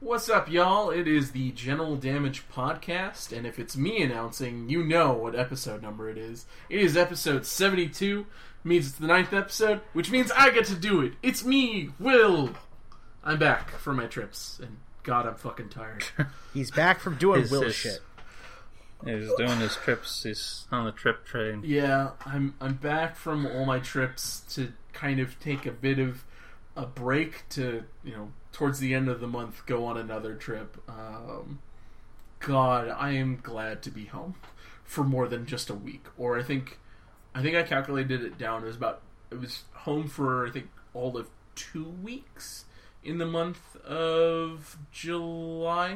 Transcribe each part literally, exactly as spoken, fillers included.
What's up, y'all? It is the General Damage Podcast, and if it's me announcing, you know what episode number it is. It is episode seventy-two, means it's the ninth episode, which means I get to do it. It's me, Will! I'm back from my trips, and God, I'm fucking tired. He's back from doing His- Will his- shit. He's doing his trips. He's on the trip train. Yeah, I'm I'm back from all my trips to kind of take a bit of a break to, you know, towards the end of the month, go on another trip. Um, God, I am glad to be home for more than just a week. Or I think, I think I calculated it down. It was about, it was home for I think all of two weeks in the month of July.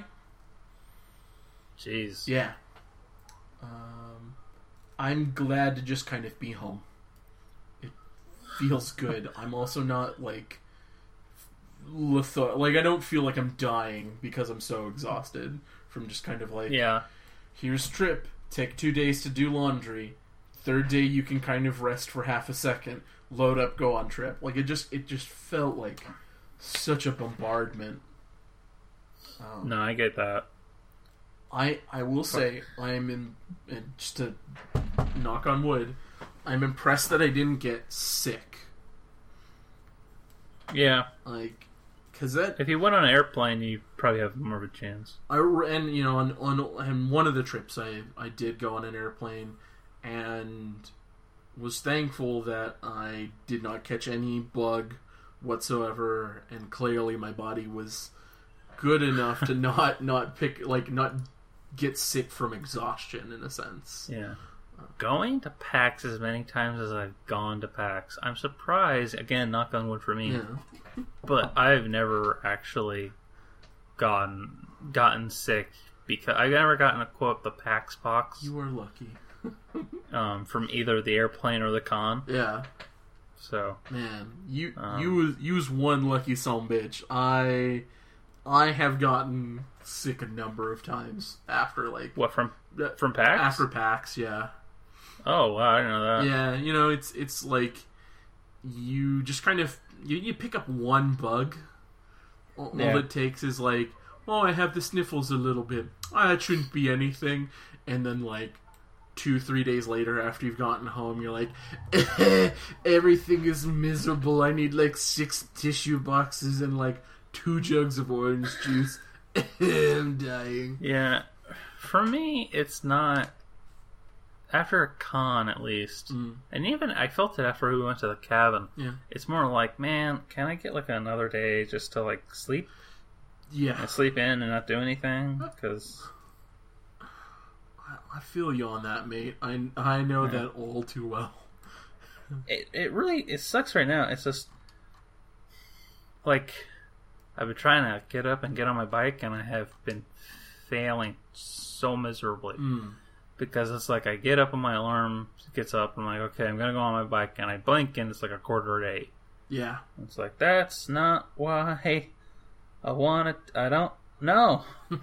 Jeez. Yeah. Um, I'm glad to just kind of be home. It feels good. I'm also not like letho- like I don't feel like I'm dying because I'm so exhausted from just kind of like, Yeah. here's trip, take two days to do laundry, third day you can kind of rest for half a second, load up, go on trip. Like it just it just felt like such a bombardment. Um, No, I get that. I I will say I am in, in just to knock on wood, I'm impressed that I didn't get sick. Yeah. Like, cause that If you went on an airplane, you probably have more of a chance. I and you know on on on one of the trips I I did go on an airplane and was thankful that I did not catch any bug whatsoever, and clearly my body was good enough to not not pick like not get sick from exhaustion in a sense. Yeah. Going to PAX as many times as I've gone to PAX, I'm surprised, again, knock on wood for me, Yeah. but I've never actually gotten gotten sick because I've never gotten a quote the PAX pox You are lucky. um, from either the airplane or the con. Yeah. So, Man, you Um, you was you was one lucky son bitch. I I have gotten sick a number of times after like what, from uh, from PAX? after PAX, yeah. Oh, wow, I didn't know that. Yeah, you know, it's it's like you just kind of you, you pick up one bug. All, Yeah. all it takes is like, oh, I have the sniffles a little bit. Ah, that shouldn't be anything. And then like two, three days later, after you've gotten home, you're like, everything is miserable. I need like six tissue boxes and like two jugs of orange juice. I'm dying. Yeah, for me, it's not. After a con, at least, Mm. and even I felt it after we went to the cabin. Yeah. It's more like, man, can I get like another day just to like sleep, Yeah. and sleep in and not do anything? Because I feel you on that, mate. I, I know Yeah. that all too well. it it really it sucks right now. It's just like I've been trying to get up and get on my bike, and I have been failing so miserably. Mm. Because it's like I get up and my alarm gets up and I'm like, okay, I'm gonna go on my bike, and I blink and it's like a quarter to eight. Yeah. It's like, that's not why I want it. I don't know.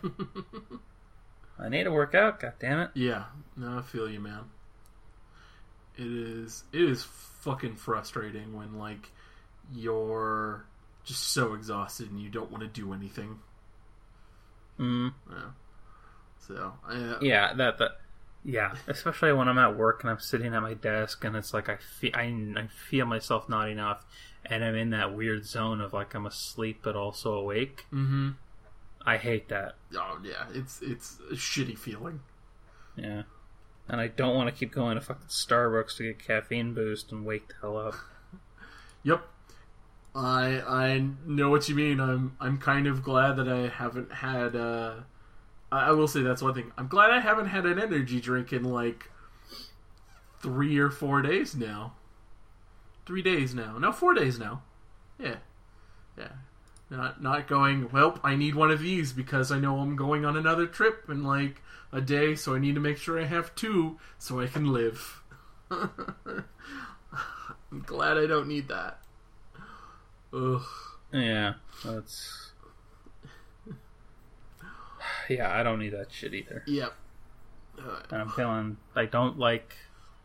I need to work out, god damn it. Yeah. No, I feel you, man. It is it is fucking frustrating when like you're just so exhausted and you don't want to do anything. Mm. Yeah. So, I, Yeah, that that. Yeah, especially when I'm at work and I'm sitting at my desk and it's like I feel I, I feel myself nodding off, and I'm in that weird zone of like I'm asleep but also awake. mm-hmm. I hate that. Oh yeah, it's it's a shitty feeling. Yeah, and I don't want to keep going to fucking Starbucks to get caffeine boost and wake the hell up. Yep. I I know what you mean. I'm I'm kind of glad that I haven't had uh I will say that's one thing. I'm glad I haven't had an energy drink in like three or four days now. Three days now. No, four days now. Yeah. Yeah. Not not going, well, I need one of these because I know I'm going on another trip in like a day, so I need to make sure I have two so I can live. I'm glad I don't need that. Ugh. Yeah, that's. Yeah, I don't need that shit either. Yep. Uh, And I'm feeling I don't like.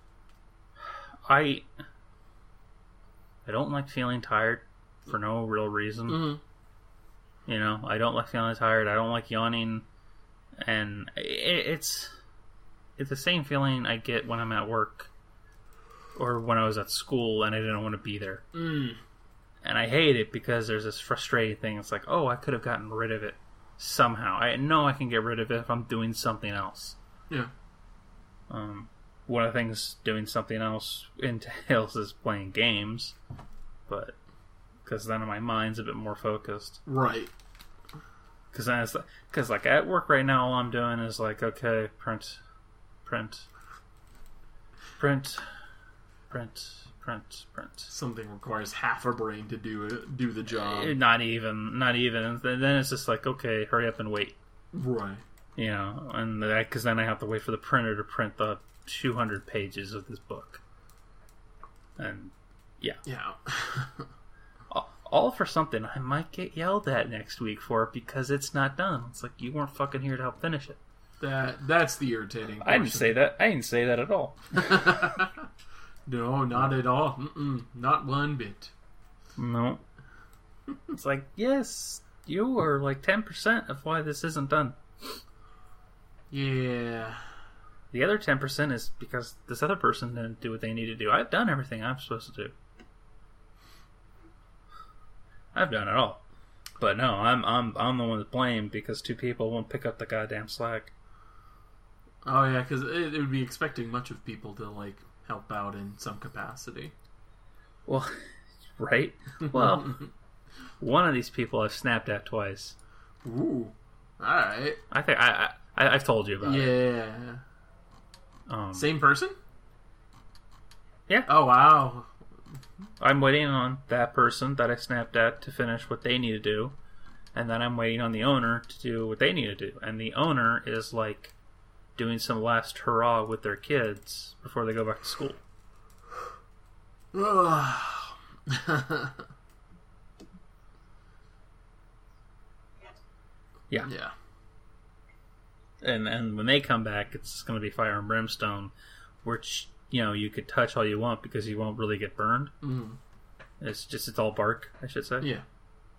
I. I don't like feeling tired for no real reason. mm-hmm. You know, I don't like feeling tired. I don't like yawning, and it, it's it's the same feeling I get when I'm at work or when I was at school and I didn't want to be there. Mm. And I hate it because there's this frustrating thing. It's like, oh, I could have gotten rid of it somehow. I know I can get rid of it if I'm doing something else. Yeah. Um, one of the things doing something else entails is playing games, but because then my mind's a bit more focused. Right. Because then it's because like at work right now, all I'm doing is like, okay, print, print, print, print, print, print. Something requires half a brain to do it, do the job. Not even, not even. And then it's just like, okay, hurry up and wait. Right. You know, and because then I have to wait for the printer to print the two hundred pages of this book. And yeah, Yeah. all, all for something I might get yelled at next week for because it's not done. It's like you weren't fucking here to help finish it. That that's the irritating. I didn't say that. I didn't say that at all. No, not at all. Mm-mm, not one bit. No. It's like, yes, you are like ten percent of why this isn't done. Yeah. The other ten percent is because this other person didn't do what they need to do. I've done everything I'm supposed to do. I've done it all. But no, I'm I'm I'm the one to blame because two people won't pick up the goddamn slack. Oh yeah, because it, it would be expecting much of people to like help out in some capacity. Well, right? Well, one of these people I've snapped at twice. Ooh. Alright. I think I, I I've told you about yeah. it. Yeah. Um, Same person? Yeah. Oh wow. I'm waiting on that person that I snapped at to finish what they need to do, and then I'm waiting on the owner to do what they need to do. And the owner is like doing some last hurrah with their kids before they go back to school. Yeah. Yeah. And and when they come back, it's going to be fire and brimstone, which, you know, you could touch all you want because you won't really get burned. Mm. It's just, it's all bark, I should say. Yeah.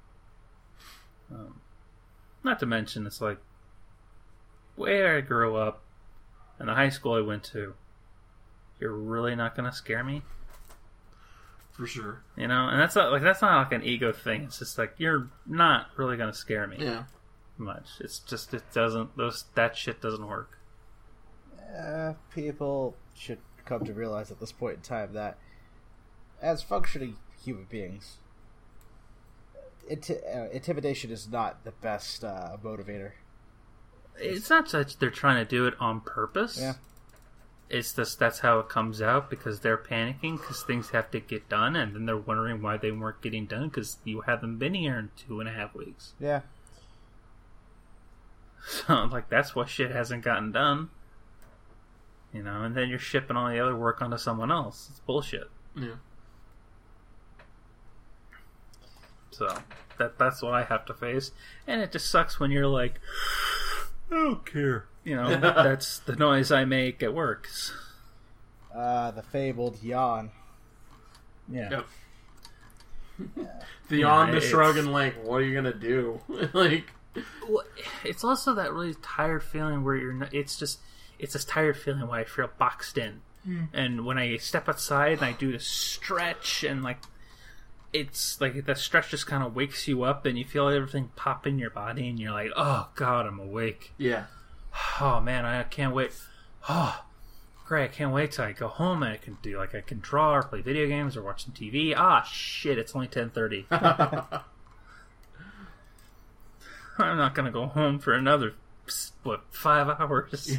Um, not to mention, it's like, where I grew up and the high school I went to, you're really not going to scare me? For sure. You know? And that's not, like, that's not like an ego thing. It's just like, you're not really going to scare me. Yeah. Much. It's just, it doesn't, those, that shit doesn't work. Uh, people should come to realize at this point in time that as functioning human beings, inti- uh, intimidation is not the best uh, motivator. It's not such they're trying to do it on purpose. Yeah. It's just that's how it comes out because they're panicking because things have to get done, and then they're wondering why they weren't getting done because you haven't been here in two and a half weeks. Yeah. So, like, that's why shit hasn't gotten done. You know, and then you're shipping all the other work onto someone else. It's bullshit. Yeah. So, that that's what I have to face. And it just sucks when you're like, I don't care. You know, that's the noise I make at work. Uh, the fabled yawn. Yeah. Yep. The Yeah, on the it's- shrug and like, what are you gonna do? Like, Well, it's also that really tired feeling where you're not, it's just, it's this tired feeling where I feel boxed in. Mm. And when I step outside and I do the stretch and like, it's like the stretch just kind of wakes you up and you feel everything pop in your body and you're like, oh God, I'm awake. yeah. Oh man, I can't wait. Oh, great, I can't wait till I go home and I can do, like, I can draw or play video games or watch some T V. Ah, shit, it's only ten thirty. I'm not gonna go home for another, what, five hours.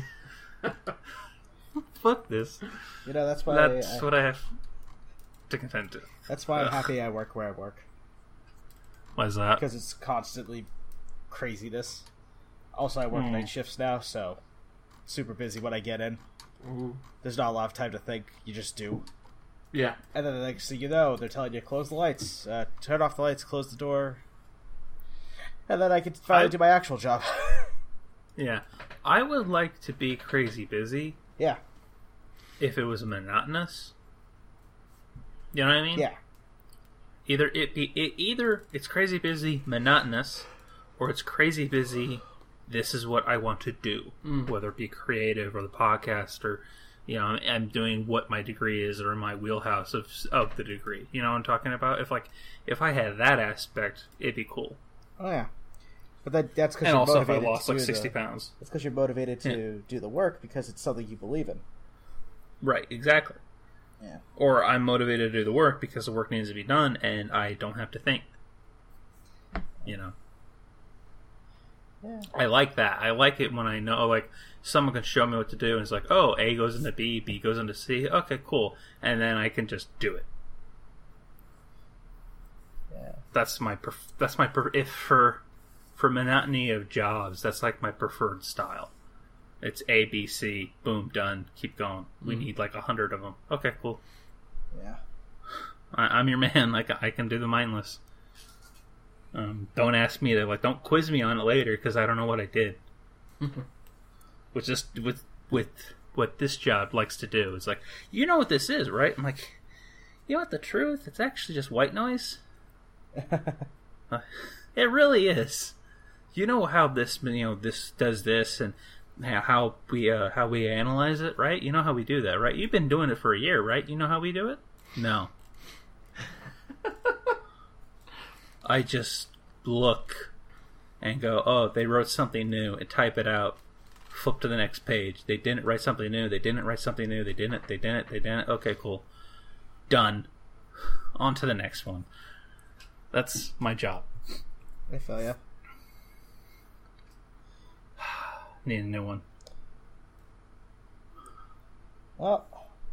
Fuck this. You know, that's why That's I, what I have to contend to. that's why I'm Ugh. happy I work where I work. Why is that? Because it's constantly craziness. Also, I work Mm. night shifts now, so super busy when I get in. Ooh. There's not a lot of time to think. You just do. Yeah. And then the next thing you know, they're telling you, close the lights, uh, turn off the lights, close the door. And then I can finally I- do my actual job. Yeah. I would like to be crazy busy Yeah. if it was monotonous. You know what I mean? Yeah. Either it be it, either it's crazy busy, monotonous, or it's crazy busy. This is what I want to do, Mm. whether it be creative or the podcast, or you know, I'm, I'm doing what my degree is or my wheelhouse of of the degree. You know what I'm talking about? If like if I had that aspect, it'd be cool. Oh yeah, but that that's because And you're also, if I motivated lost to like do sixty the, pounds, It's because you're motivated to do the work because it's something you believe in. right? Exactly. Yeah. Or I'm motivated to do the work because the work needs to be done, and I don't have to think. You know. Yeah. I like that. I like it when I know, like, someone can show me what to do, and it's like, oh, A goes into B, B goes into C. Okay, cool. And then I can just do it. Yeah. That's my pref- that's my pref- if for for monotony of jobs, that's like my preferred style. It's A, B, C, boom, done. Keep going. We need like a hundred of them. Okay, cool. Yeah. I, I'm your man. Like I can do the mindless. Um, don't ask me to like. Don't quiz me on it later because I don't know what I did. Which is with with what this job likes to do. It's like, you know what this is, right? I'm like, you know what the truth? It's actually just white noise. uh, it really is. You know how this you know this does this and how we uh, how we analyze it, right? You know how we do that, right? You've been doing it for a year, right? You know how we do it? No. I just look and go, oh, they wrote something new, and type it out. Flip to the next page. They didn't write something new. They didn't write something new. They didn't. They didn't. They didn't. Okay, cool. Done. On to the next one. That's my job. I feel ya. Need a new one. Well,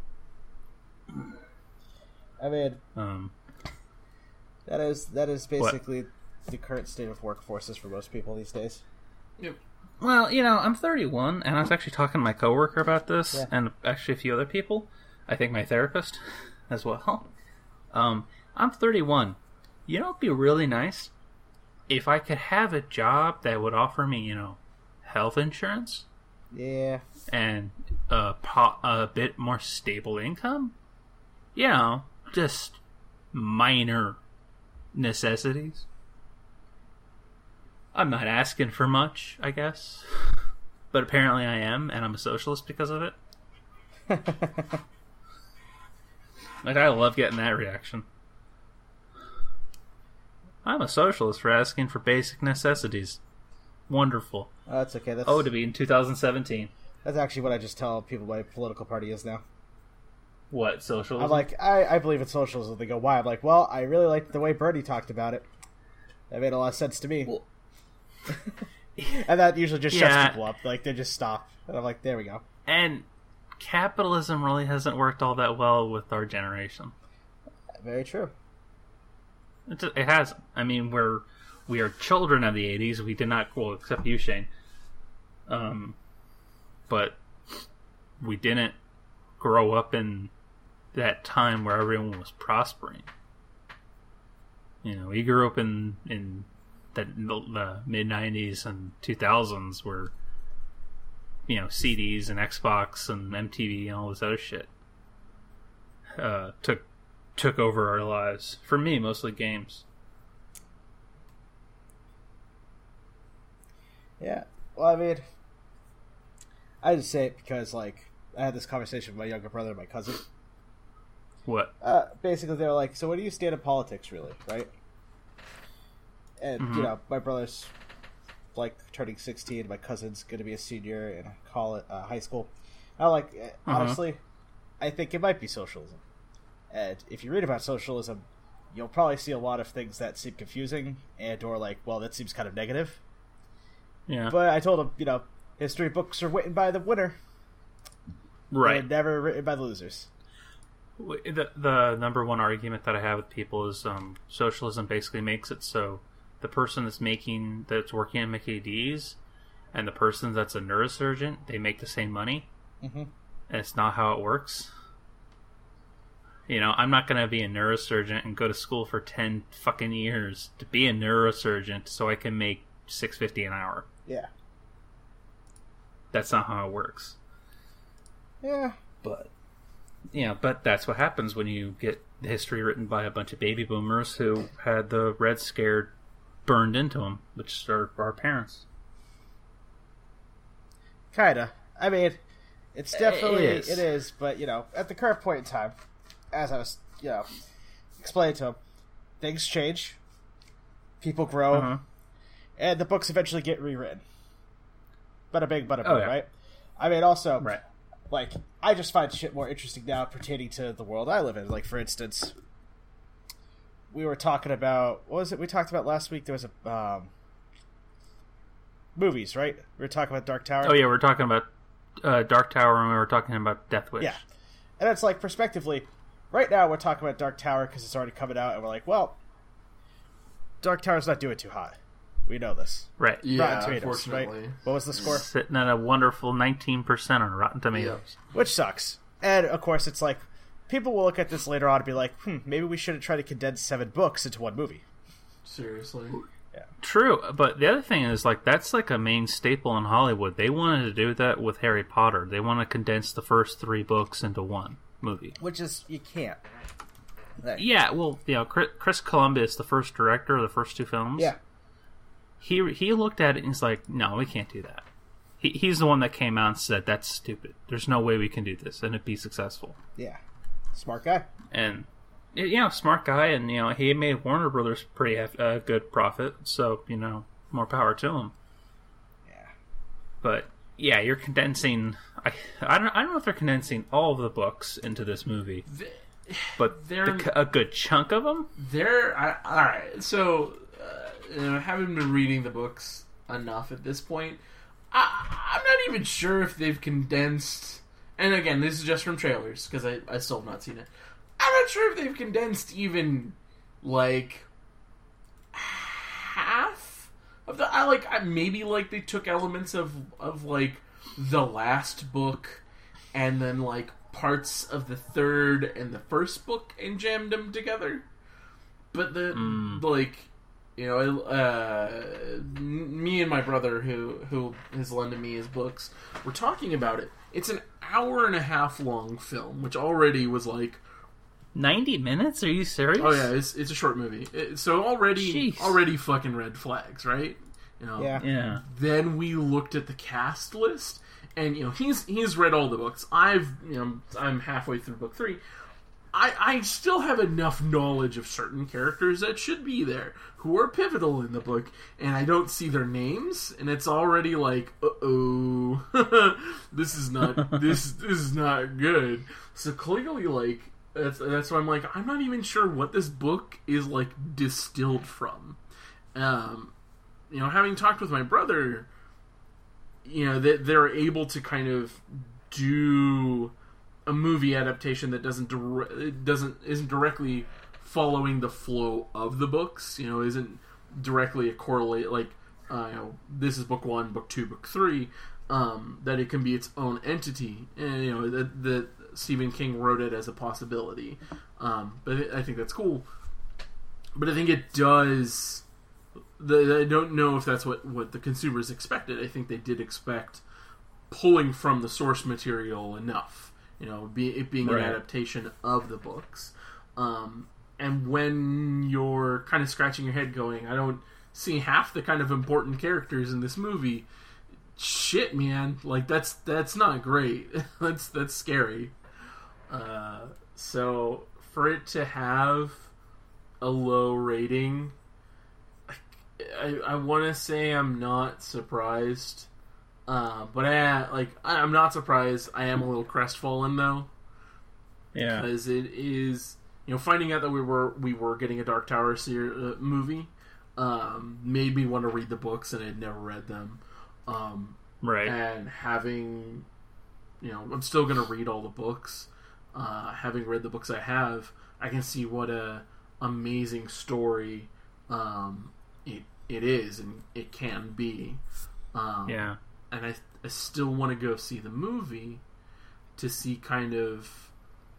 I mean, Um, that is that is basically the current state of workforces for most people these days. Yep. well, you know, I'm thirty-one, and I was actually talking to my coworker about this, Yeah. and actually a few other people. I think my therapist as well. Um, I'm thirty-one. You know, it'd be really nice if I could have a job that would offer me, you know, health insurance Yeah. and a, po- a bit more stable income. You know, just minor necessities. I'm not asking for much, I guess. But apparently I am, and I'm a socialist because of it. Like, I love getting that reaction. I'm a socialist for asking for basic necessities. Wonderful. Oh, that's okay. That's Oh, to be in two thousand seventeen. that's actually what I just tell people my political party is now. What, socialism? I'm like, I, I believe in socialism. They go, why? I'm like, well, I really liked the way Bernie talked about it. That made a lot of sense to me. Well, And that usually just Yeah. shuts people up. Like, they just stop. And I'm like, there we go. and capitalism really hasn't worked all that well with our generation. Very true. It, just, it hasn't. I mean, we're we are children of the eighties. We did not, well, except you, Shane. Um, but we didn't grow up in that time where everyone was prospering. You know, we grew up in in the, the mid nineties and two thousands, where you know C Ds and Xbox and M T V and all this other shit uh, took took over our lives. For me, mostly games. Yeah. Well, I mean, I just say it because, like, I had this conversation with my younger brother and my cousin. What? Uh, basically, they were like, so where do you stand in politics, really, right? And, Mhm. you know, my brother's, like, turning sixteen. My cousin's going to be a senior in college, uh, high school. And I'm like, eh, honestly, I think it might be socialism. And if you read about socialism, you'll probably see a lot of things that seem confusing and or like, well, that seems kind of negative. Yeah. But I told him, you know, history books are written by the winner. Right. They're never written by the losers. The, the number one argument that I have with people is um, socialism basically makes it so the person that's making that's working at Mickey D's and the person that's a neurosurgeon, they make the same money. Mm-hmm. And it's not how it works. You know, I'm not going to be a neurosurgeon and go to school for ten fucking years to be a neurosurgeon so I can make six fifty an hour. Yeah. That's not how it works. Yeah. But yeah, but that's what happens when you get history written by a bunch of baby boomers who had the Red Scare burned into them, which are our parents. Kinda. I mean, it's definitely It is. it is, but you know, at the current point in time, as I was, you know, explaining to him, things change, people grow, Uh-huh. and the books eventually get rewritten. Bada bing, bada boom, Oh, yeah. right? I mean, also, Right. like, I just find shit more interesting now pertaining to the world I live in. Like, for instance, we were talking about, what was it we talked about last week? There was a, um, movies, right? We were talking about Dark Tower. Oh yeah, we're talking about uh, Dark Tower, and we were talking about Death Wish. Yeah. And it's like, prospectively, right now we're talking about Dark Tower because it's already coming out, and we're like, well, Dark Tower's not doing too hot. We know this. Right. Yeah, Rotten Tomatoes, right? unfortunately. What was the score? Sitting at a wonderful nineteen percent on Rotten Tomatoes. Which sucks. And, of course, it's like, people will look at this later on and be like, hmm, maybe we shouldn't try to condense seven books into one movie. Seriously. True, but the other thing is, like, that's like a main staple in Hollywood. They wanted to do that with Harry Potter. They want to condense the first three books into one movie. Which is, you can't. Like, Yeah, well, you know, Chris, Chris Columbus, the first director of the first two films. yeah. He he looked at it and he's like, no, we can't do that. He, he's the one that came out and said, that's stupid. There's no way we can do this and it'd be successful. Yeah. Smart guy. And, you know, smart guy, and, you know, he made Warner Brothers pretty a uh, good profit, so, you know, more power to him. Yeah. But, yeah, you're condensing... I, I, don't, I don't know if they're condensing all of the books into this movie, but They're- the, a good chunk of them? There, I, all right. So, uh, you know, having been reading the books enough at this point, I, I'm not even sure if they've condensed. And again, this is just from trailers because I, I still have not seen it. I'm not sure if they've condensed even like half of the. I like I, maybe like they took elements of of like the last book and then like parts of the third and the first book and jammed them together. But the Mm. like, you know, uh, me and my brother who who has lended me his books, we're talking about it. It's an hour and a half long film, which already was like, ninety minutes? Are you serious? oh yeah, it's it's a short movie. It, so already Jeez. already fucking red flags, right? You know. Yeah. Yeah. Then we looked at the cast list, and you know he's he's read all the books. I've you know I'm halfway through book three. I I still have enough knowledge of certain characters that should be there who are pivotal in the book, and I don't see their names, and it's already like, uh oh, this is not this this is not good. So clearly, like that's that's why I'm like I'm not even sure what this book is like distilled from. Um. You know, having talked with my brother, you know, that they're able to kind of do a movie adaptation that doesn't dire- doesn't isn't directly following the flow of the books. You know, isn't directly a correlate like uh, you know this is book one, book two, book three. Um, that it can be its own entity, and you know that that Stephen King wrote it as a possibility. Um, but I think that's cool. But I think it does. The, I don't know if that's what, what the consumers expected. I think they did expect pulling from the source material enough, you know, be, it being Right. an adaptation of the books. Um, and when you're kind of scratching your head going, I don't see half the kind of important characters in this movie, shit, man, like that's that's not great. that's that's scary. Uh, so for it to have a low rating, I, I want to say I'm not surprised, uh, but I like I'm not surprised. I am a little crestfallen though, Yeah. because it is you know finding out that we were we were getting a Dark Tower ser- uh, movie um, made me want to read the books, and I'd never read them. Um, Right. and having you know I'm still gonna read all the books. Uh, having read the books I have, I can see what a amazing story um, it it is and it can be. Um, Yeah. and I I still want to go see the movie to see kind of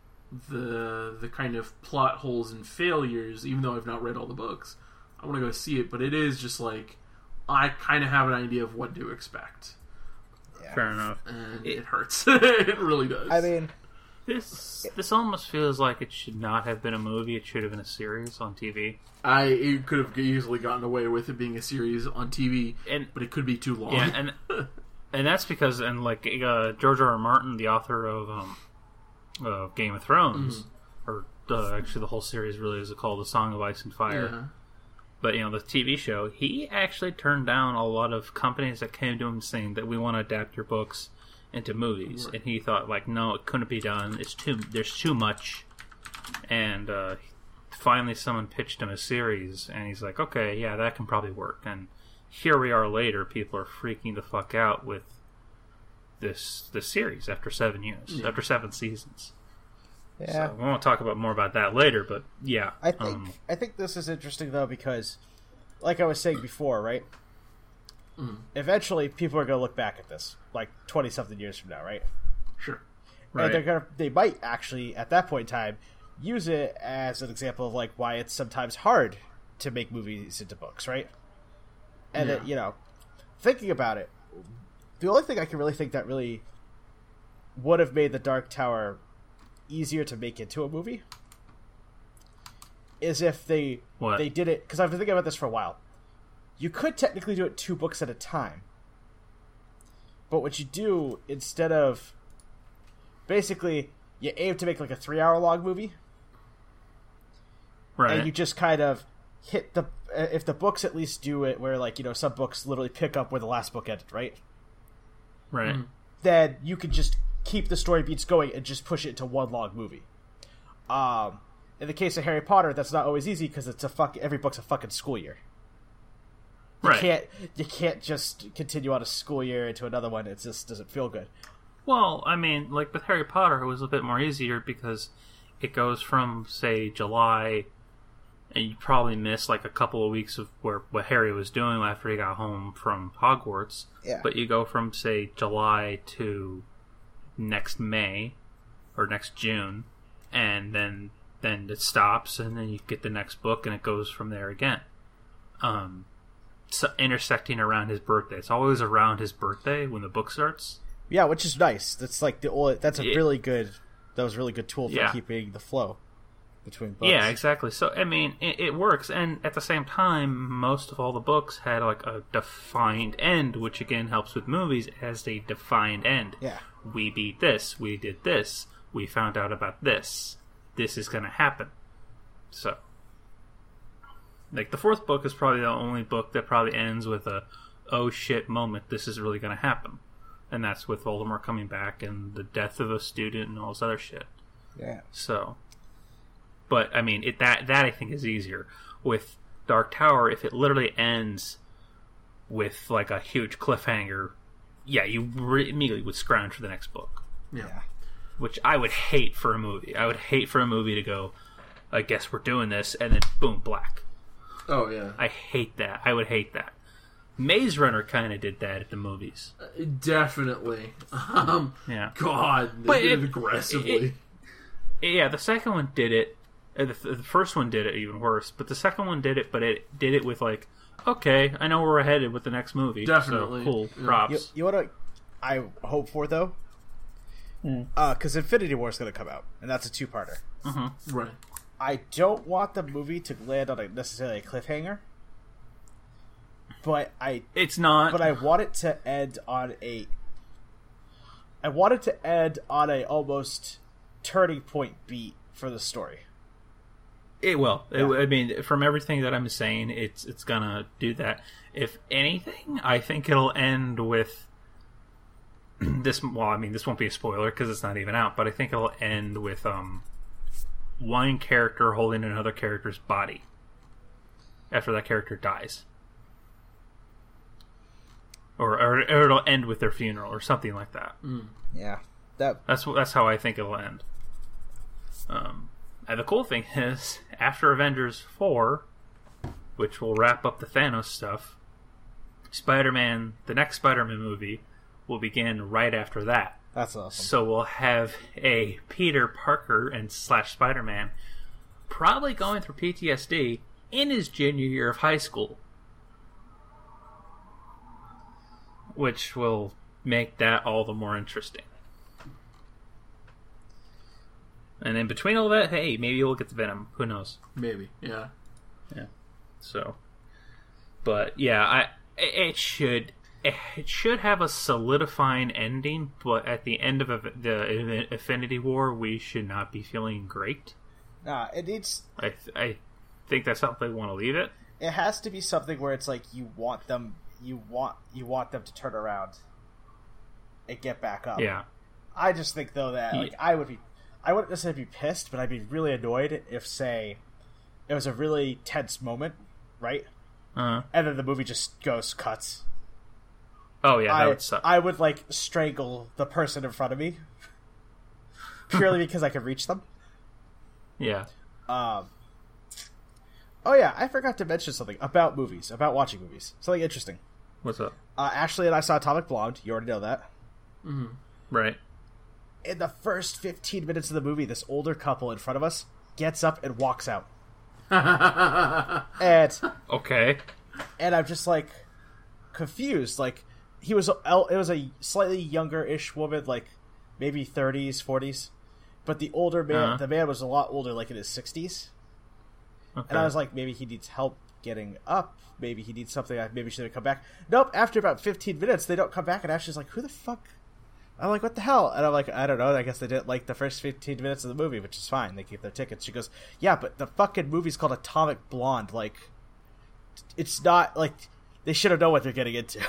the the kind of plot holes and failures. Even though I've not read all the books, I want to go see it. But it is just like I kind of have an idea of what to expect. Yeah. Fair enough. And It- it, hurts. It really does. I mean, This this almost feels like it should not have been a movie. It should have been a series on T V. I it could have easily gotten away with it being a series on T V, and but it could be too long. Yeah, and and that's because and like uh, George R. R. Martin, the author of um, uh, Game of Thrones, mm-hmm. or uh, actually the whole series really is called The Song of Ice and Fire. Yeah. But you know the T V show, he actually turned down a lot of companies that came to him saying that we want to adapt your books into movies, right. And he thought like, no, it couldn't be done. It's too there's too much, and uh, finally someone pitched him a series, and he's like, okay, yeah, that can probably work. And here we are later, people are freaking the fuck out with this this series after seven years, yeah. after seven seasons. Yeah, so we won't talk about more about that later, but yeah, I think um, I think this is interesting though because, like I was saying before, right? Mm. Eventually, people are going to look back at this like twenty something years from now, right? Sure, right. And they're gonna they might actually at that point in time use it as an example of like why it's sometimes hard to make movies into books, right? And yeah. It, you know, thinking about it, the only thing I can really think that really would have made The Dark Tower easier to make into a movie is if they what? they did it, because I've been thinking about this for a while. You could technically do it two books at a time, but what you do instead of basically you aim to make like a three hour long movie, right? And you just kind of hit the if the books at least do it where like you know some books literally pick up where the last book ended, right? Right. Mm-hmm. Then you could just keep the story beats going and just push it into one long movie. Um, in the case of Harry Potter, that's not always easy because it's a fuck. Every book's a fucking school year. You right. can't you can't just continue on a school year into another one. It just doesn't feel good. Well, I mean, like with Harry Potter, it was a bit more easier because it goes from say July, and you probably missed like a couple of weeks of where what Harry was doing after he got home from Hogwarts. Yeah. But you go from say July to next May or next June, and then then it stops, and then you get the next book, and it goes from there again. Um, so intersecting around his birthday. It's always around his birthday when the book starts. Yeah, which is nice. That's like the old, that's a it, really good. That was a really good tool for yeah. keeping the flow between books. Yeah, exactly. So I mean, it, it works, and at the same time, most of all the books had like a defined end, which again helps with movies as a defined end. Yeah. We beat this, we did this, we found out about this, this is going to happen. So, like, the fourth book is probably the only book that probably ends with a, oh shit moment, this is really going to happen. And that's with Voldemort coming back and the death of a student and all this other shit. Yeah. So, but, I mean, it that, that I think is easier. With Dark Tower, if it literally ends with, like, a huge cliffhanger, yeah, you re- immediately would scrounge for the next book. Yeah. Which I would hate for a movie. I would hate for a movie to go, I guess we're doing this, and then boom, black. Oh, yeah. I hate that. I would hate that. Maze Runner kind of did that at the movies. Uh, definitely. Um, yeah. God, they but did it, it aggressively. It, it, yeah, the second one did it. The, the first one did it even worse, but the second one did it, but it did it with like, okay, I know where we're headed with the next movie. Definitely. So, cool. Yeah. Props. You, you know what I hope for, though? Because mm. uh, Infinity War is going to come out, and that's a two-parter. Mm-hmm. Right. I don't want the movie to land on a, necessarily a cliffhanger, but I it's not. But I want it to end on a. I want it to end on a almost turning point beat for the story. It will. Yeah. It, I mean, from everything that I'm saying, it's it's gonna do that. If anything, I think it'll end with this. Well, I mean, this won't be a spoiler because it's not even out. But I think it'll end with um, one character holding another character's body after that character dies, or or, or it'll end with their funeral or something like that. Mm. Yeah, that that's that's how I think it'll end. Um. And the cool thing is, after Avengers four, which will wrap up the Thanos stuff, Spider-Man, the next Spider-Man movie, will begin right after that. That's awesome. So we'll have a Peter Parker and slash Spider-Man probably going through P T S D in his junior year of high school. Which will make that all the more interesting. And in between all that, hey, maybe we'll get the Venom. Who knows? Maybe, yeah. Yeah. So, but yeah, I it should it should have a solidifying ending, but at the end of the Infinity War, we should not be feeling great. Nah, it needs. I I think that's how they want to leave it. It has to be something where it's like you want them, you want you want them to turn around and get back up. Yeah. I just think though that like I would be, I wouldn't necessarily be pissed, but I'd be really annoyed if, say, it was a really tense moment, right? Uh-huh. And then the movie just goes cuts. Oh yeah, that I, would suck. I would like strangle the person in front of me purely because I could reach them. Yeah. Um. Oh yeah, I forgot to mention something about movies, about watching movies. Something interesting. What's up? Uh, Ashley and I saw Atomic Blonde. You already know that. Mm-hmm. Right. In the first fifteen minutes of the movie, this older couple in front of us gets up and walks out. and Okay. and I'm just like confused. Like he was, a, it was a slightly younger-ish woman, like maybe thirties, forties, but the older man, Uh-huh. the man was a lot older, like in his sixties. Okay. And I was like, maybe he needs help getting up. Maybe he needs something. Maybe should have come back. Nope. After about fifteen minutes, they don't come back, and Ashley's like, "Who the fuck?" I'm like, "What the hell?" And I'm like, "I don't know. I guess they didn't like the first fifteen minutes of the movie, which is fine. They keep their tickets." She goes, "Yeah, but the fucking movie's called Atomic Blonde. Like, it's not like they should have known what they're getting into."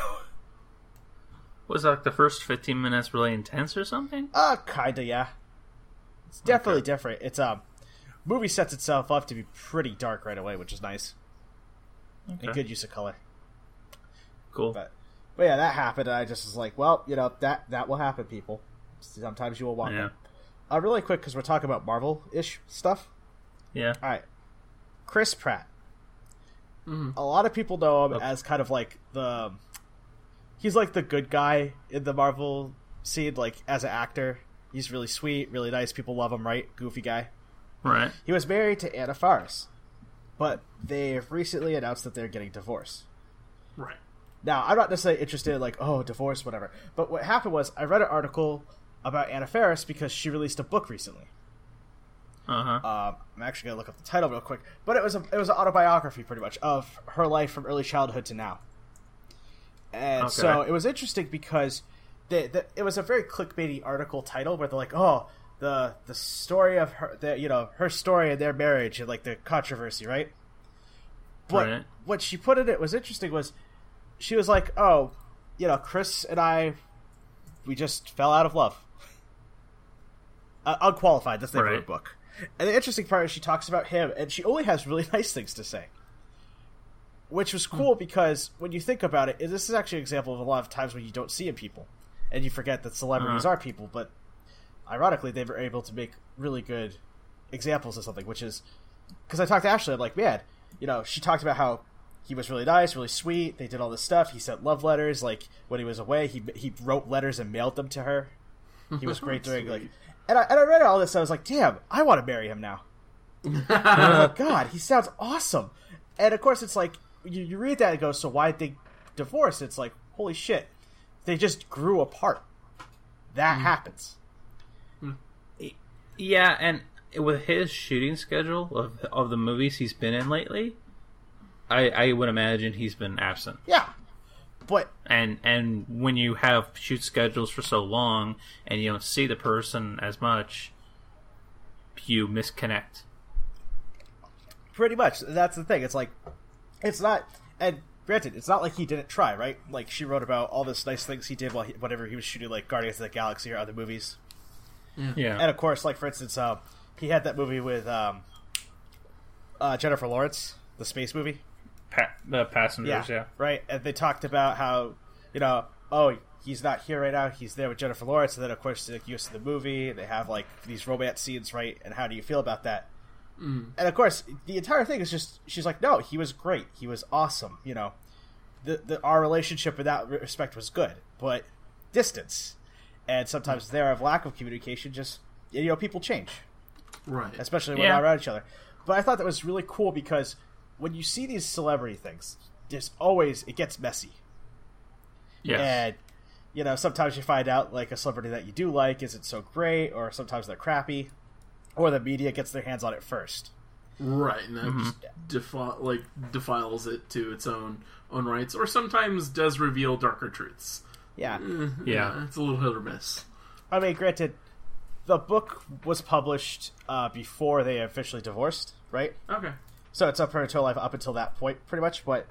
Was like the first fifteen minutes really intense or something? Uh, kinda, yeah. It's definitely okay. different. It's um, movie sets itself up to be pretty dark right away, which is nice. Okay. And good use of color. Cool. But, but yeah, that happened, and I just was like, well, you know, that that will happen, people. Sometimes you will want yeah. them. Uh, really quick, because we're talking about Marvel-ish stuff. Yeah. All right. Chris Pratt. Mm-hmm. A lot of people know him okay. as kind of like the... He's like the good guy in the Marvel scene, like, as an actor. He's really sweet, really nice. People love him, right? Goofy guy. Right. He was married to Anna Faris. But they've recently announced that they're getting divorced. Right. Now, I'm not necessarily interested in, like, oh, divorce, whatever. But what happened was, I read an article about Anna Faris because she released a book recently. Uh-huh. Um, I'm actually going to look up the title real quick. But it was a, it was an autobiography, pretty much, of her life from early childhood to now. And okay. so it was interesting because they, the, it was a very clickbaity article title where they're like, oh, the the story of her, the, you know, her story and their marriage and, like, the controversy, right? But right. what she put in it was interesting was she was like, oh, you know, Chris and I, we just fell out of love. Uh, unqualified, that's the name right. of her book. And the interesting part is she talks about him, and she only has really nice things to say. Which was cool hmm. because when you think about it, this is actually an example of a lot of times when you don't see in people. And you forget that celebrities uh-huh. are people, but ironically, they were able to make really good examples of something, which is... Because I talked to Ashley, I'm like, man, you know, she talked about how he was really nice, really sweet, they did all this stuff, he sent love letters, like, when he was away, he he wrote letters and mailed them to her. He was great doing, like... And I, and I read all this, and I was like, damn, I want to marry him now. Oh, God, he sounds awesome. And, of course, it's like, you, you read that and go, so why'd they divorce? It's like, holy shit. They just grew apart. That mm. happens. Yeah, and with his shooting schedule of of the movies he's been in lately, I, I would imagine he's been absent. Yeah. But and and when you have shoot schedules for so long and you don't see the person as much, you misconnect. Pretty much. That's the thing. It's like, it's not, and granted, it's not like he didn't try, right? Like, she wrote about all this nice things he did while he, whenever he was shooting, like, Guardians of the Galaxy or other movies. Yeah. yeah. And, of course, like, for instance, uh, he had that movie with um, uh, Jennifer Lawrence, the space movie. Pa- the Passengers, yeah. yeah. Right? And they talked about how, you know, oh, he's not here right now, he's there with Jennifer Lawrence, and then, of course, like, you see the movie, they have, like, these romance scenes, right? And how do you feel about that? Mm. And, of course, the entire thing is just, she's like, no, he was great, he was awesome, you know. The, the our relationship in that respect was good, but distance. And sometimes there of lack of communication, just, you know, people change. Right. Especially when yeah. they're around each other. But I thought that was really cool because when you see these celebrity things, there's always, it gets messy. Yes. And, you know, sometimes you find out, like, a celebrity that you do like isn't so great, or sometimes they're crappy. or the media gets their hands on it first. Right, and that mm-hmm. just defi- like defiles it to its own own rights, or sometimes does reveal darker truths. Yeah, eh, yeah, yeah, it's a little hit or miss. I mean, granted, the book was published uh, before they officially divorced, right? Okay, so it's up for her life up until that point, pretty much. But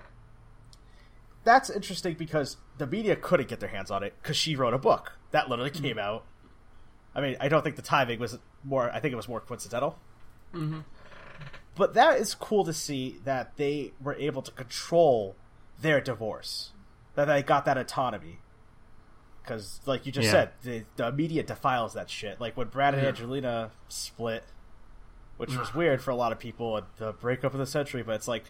that's interesting because the media couldn't get their hands on it because she wrote a book that literally came mm-hmm. out. I mean, I don't think the timing was more. I think it was more coincidental. Mm-hmm. But that is cool to see that they were able to control their divorce, that they got that autonomy. Because, like you just yeah. said, the, the media defiles that shit. Like when Brad and yeah. Angelina split, which was weird for a lot of people, at the breakup of the century. But it's like,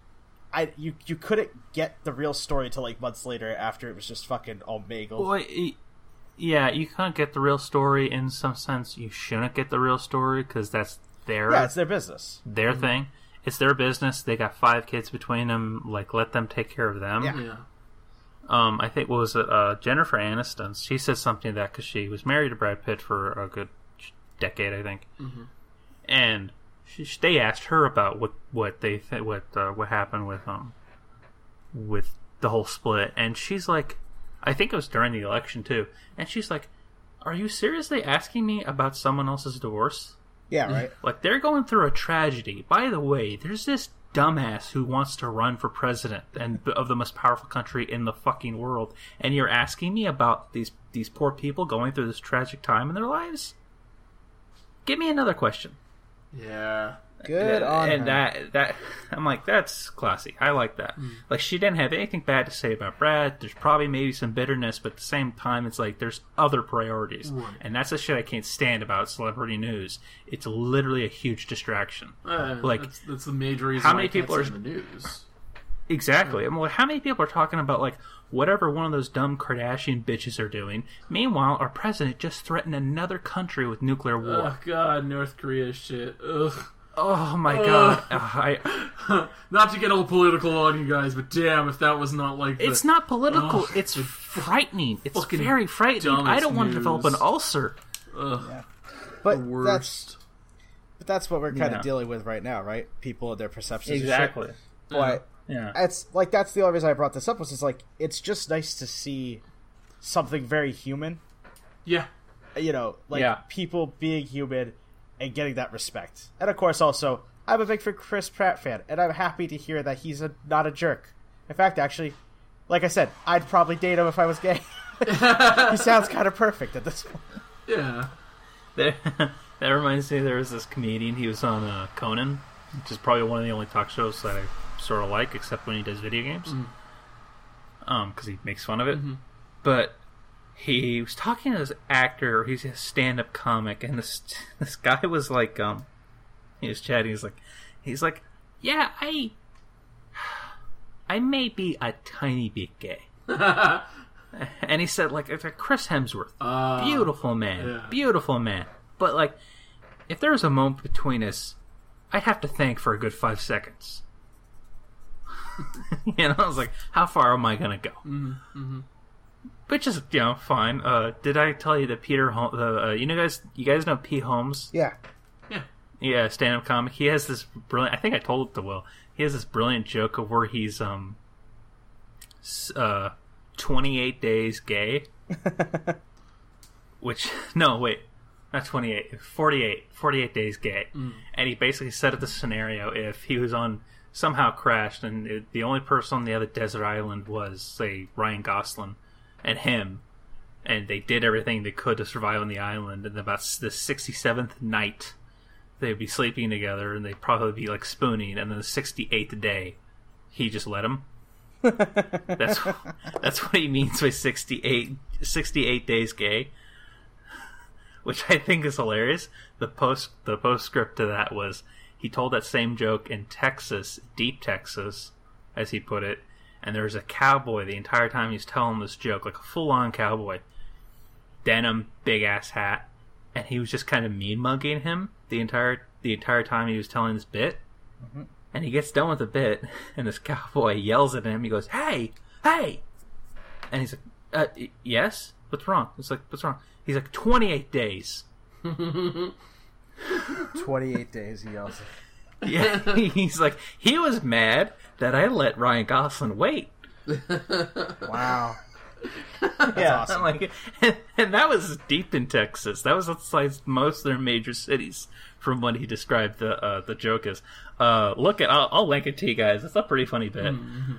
I you you couldn't get the real story until like months later after it was just fucking omegle. Well, yeah, you can't get the real story in some sense. You shouldn't get the real story because that's their yeah, it's their business, their mm-hmm. thing. It's their business. They got five kids between them. Like, let them take care of them. Yeah. yeah. Um, I think what was it? Uh, Jennifer Aniston. She said something to that because she was married to Brad Pitt for a good decade, I think. Mm-hmm. And she, they asked her about what what they th- what uh, what happened with um with the whole split, and she's like, I think it was during the election too, and she's like, "Are you seriously asking me about someone else's divorce?" Yeah, right. Like, they're going through a tragedy. By the way, there's this dumbass who wants to run for president and of the most powerful country in the fucking world, and you're asking me about these these poor people going through this tragic time in their lives? Give me another question. Yeah. Good and, on and her. that that I'm like, that's classy. I like that. Mm. Like, she didn't have anything bad to say about Brad. There's probably maybe some bitterness, but at the same time, it's like there's other priorities, right. and that's the shit I can't stand about celebrity news. It's literally a huge distraction. Uh, like, that's, that's the major reason. How many I can't people are in the news? Exactly. Yeah. I'm like, how many people are talking about like whatever one of those dumb Kardashian bitches are doing? Meanwhile, our president just threatened another country with nuclear war. Oh God, North Korea shit. Ugh. Oh my god! Uh, I, not to get all political on you guys, but damn, if that was not like the, it's not political. Oh, it's frightening. It's very frightening. I don't want to develop an ulcer. Ugh. Yeah. But the worst. that's but that's what we're kind Yeah. of dealing with right now, right? People and their perceptions. Exactly. Of shit. But Yeah. it's like that's the only reason I brought this up was it's like it's just nice to see something very human. Yeah. You know, like Yeah. people being human and getting that respect. And of course, also, I'm a big Chris Pratt fan, and I'm happy to hear that he's a, not a jerk. In fact, actually, like I said, I'd probably date him if I was gay. He sounds kind of perfect at this point. Yeah. That, that reminds me, there was this comedian. He was on uh, Conan, which is probably one of the only talk shows that I sort of like, except when he does video games. Mm. Um, because he makes fun of it. Mm-hmm. But he was talking to this actor. He's a stand-up comic, and this this guy was like, um, he was chatting. He's like, he's like, yeah, I, I may be a tiny bit gay. And he said, like, it's like Chris Hemsworth, uh, beautiful man, yeah. beautiful man. But like, if there was a moment between us, I'd have to think for a good five seconds. You know, I was like, how far am I gonna go? Mm-hmm. Mm-hmm. Which is, you know, fine. Uh, did I tell you that Peter Holmes, uh, uh, you know, guys, you guys know Pete Holmes? Yeah. Yeah. Yeah, stand-up comic. He has this brilliant, I think I told it to Will, he has this brilliant joke of where he's, um, uh, twenty-eight days gay. Which, no, wait, not twenty-eight, forty-eight, forty-eight days gay. Mm. And he basically set up the scenario if he was on, somehow crashed, and it, the only person on the other desert island was, say, Ryan Gosling and him, and they did everything they could to survive on the island, and about the sixty-seventh night they'd be sleeping together, and they'd probably be like spooning, and then the sixty-eighth day he just let him. that's that's what he means by sixty-eight, sixty-eight days gay, which I think is hilarious. The post the postscript to that was he told that same joke in Texas, deep Texas, as he put it, and there was a cowboy the entire time he was telling this joke, like a full-on cowboy. Denim, big-ass hat, and he was just kind of mean-mugging him the entire the entire time he was telling this bit. Mm-hmm. And he gets done with the bit, and this cowboy yells at him. He goes, "Hey! Hey!" And he's like, uh, yes? What's wrong? It's like, what's wrong? He's like, twenty-eight days. twenty-eight days, he yells. Yeah, he's like, he was mad that I let Ryan Gosling wait. Wow. That's yeah, awesome. like, and, and that was deep in Texas. That was outside most of their major cities, from what he described the uh, the joke as. Uh, look at, I'll, I'll link it to you guys. It's a pretty funny bit. Mm-hmm.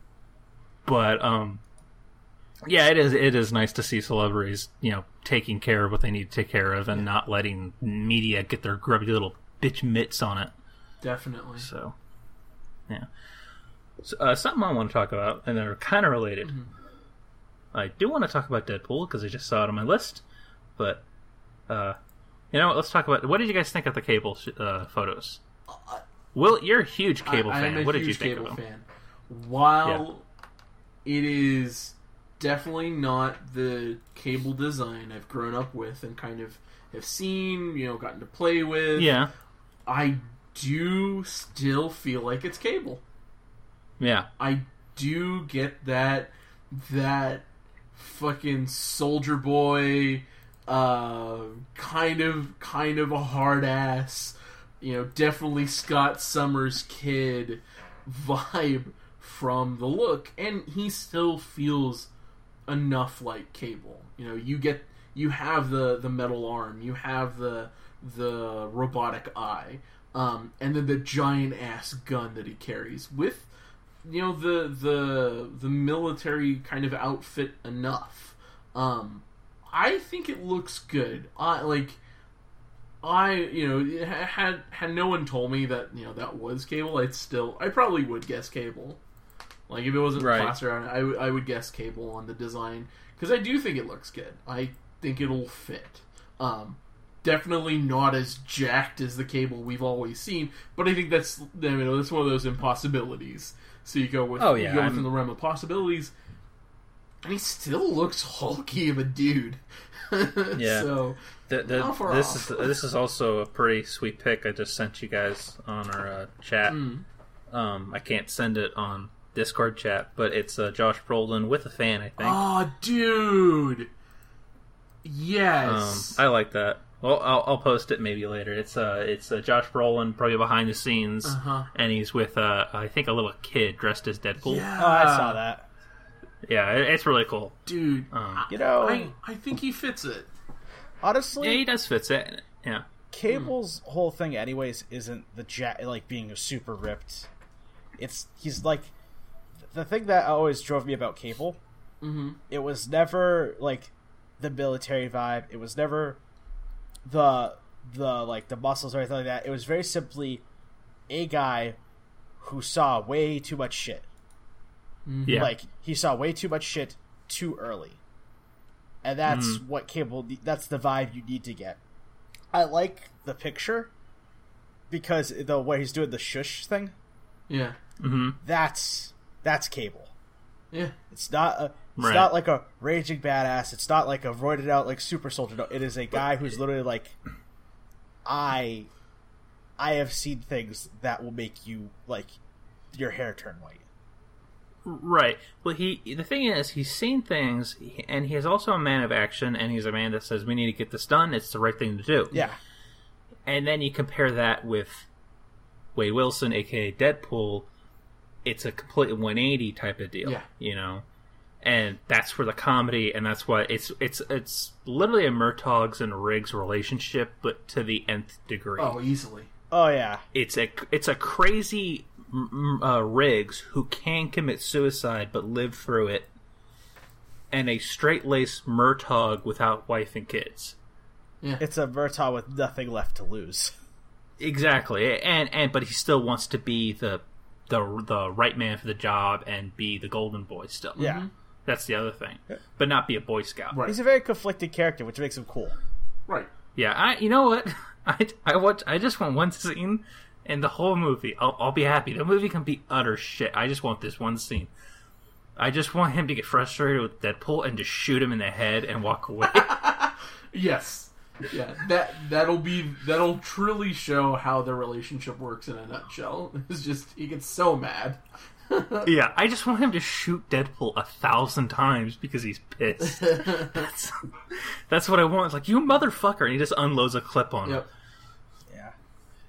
But um, yeah, it is. It is nice to see celebrities, you know, taking care of what they need to take care of, and not letting media get their grubby little bitch mitts on it. Definitely. So, yeah. So, uh, something I want to talk about, and they're kind of related. Mm-hmm. I do want to talk about Deadpool, because I just saw it on my list. But, uh, you know what, let's talk about... What did you guys think of the Cable uh, photos? Uh, Will, you're a huge Cable I, fan. I'm a what did huge you think Cable of them? fan. While yeah. it is definitely not the Cable design I've grown up with and kind of have seen, you know, gotten to play with, yeah, I do still feel like it's Cable. Yeah. I do get that that fucking Soldier Boy, uh, kind of kind of a hard ass, you know, definitely Scott Summers kid vibe from the look, and he still feels enough like Cable. You know, you get you have the the metal arm, you have the the robotic eye, um, and then the giant ass gun that he carries with, you know, the the the military kind of outfit enough. Um, I think it looks good. I like. I you know had had no one told me that you know that was Cable, I'd still I probably would guess Cable. Like if it wasn't right. plastered on it, I, w- I would guess Cable on the design because I do think it looks good. I think it'll fit. Um, definitely not as jacked as the Cable we've always seen, but I think that's you know that's one of those impossibilities. So you go with oh, yeah, you go I'm... within the realm of possibilities, and he still looks hulky of a dude. Yeah. So the, the, off or this off. is this is also a pretty sweet pic I just sent you guys on our uh, chat. Mm. Um, I can't send it on Discord chat, but it's uh, Josh Brolin with a fan, I think. Oh, dude! Yes, um, I like that. Well, I'll, I'll post it maybe later. It's uh, it's uh, Josh Brolin, probably behind the scenes, uh-huh. and he's with uh, I think a little kid dressed as Deadpool. Yeah. Oh, I saw that. Yeah, it, it's really cool, dude. Um, you know, I, I think he fits it. Honestly, yeah, he does fit it. Yeah, Cable's mm. whole thing, anyways, isn't the ja- like being super ripped. It's he's like the thing that always drove me about Cable. Mm-hmm. It was never like the military vibe. It was never the the like the muscles or anything like that. It was very simply a guy who saw way too much shit. Mm-hmm. Yeah, like he saw way too much shit too early. And that's mm. what Cable... That's the vibe you need to get. I like the picture because the way he's doing the shush thing. Yeah. Mm-hmm. That's that's Cable. Yeah. It's not a, it's right. not like a raging badass. It's not like a roided out like super soldier. No, it is a guy who's literally like, I, I have seen things that will make you like your hair turn white. Right. Well, he the thing is, he's seen things, and he is also a man of action, and he's a man that says, we need to get this done, it's the right thing to do. Yeah. And then you compare that with Wade Wilson, a k a. Deadpool, it's a complete one eighty type of deal, yeah. you know? And that's where the comedy, and that's why it's it's it's literally a Murtaugh's and Riggs relationship, but to the nth degree. Oh, easily. Oh, yeah. It's a, it's a crazy... Uh, Riggs who can commit suicide but live through it, and a straight-laced Murtaugh without wife and kids. Yeah, it's a Murtaugh with nothing left to lose. Exactly, and and but he still wants to be the the the right man for the job and be the golden boy still. Yeah, mm-hmm. That's the other thing, but not be a Boy Scout. Right. He's a very conflicted character, which makes him cool. Right. Yeah, I. You know what? I I watch. I just want one scene. And the whole movie, I'll, I'll be happy. The movie can be utter shit. I just want this one scene. I just want him to get frustrated with Deadpool and just shoot him in the head and walk away. Yes, yeah. That that'll be that'll truly show how their relationship works in a nutshell. It's just he gets so mad. Yeah, I just want him to shoot Deadpool a thousand times because he's pissed. That's that's what I want. It's like, you motherfucker, and he just unloads a clip on yep. him.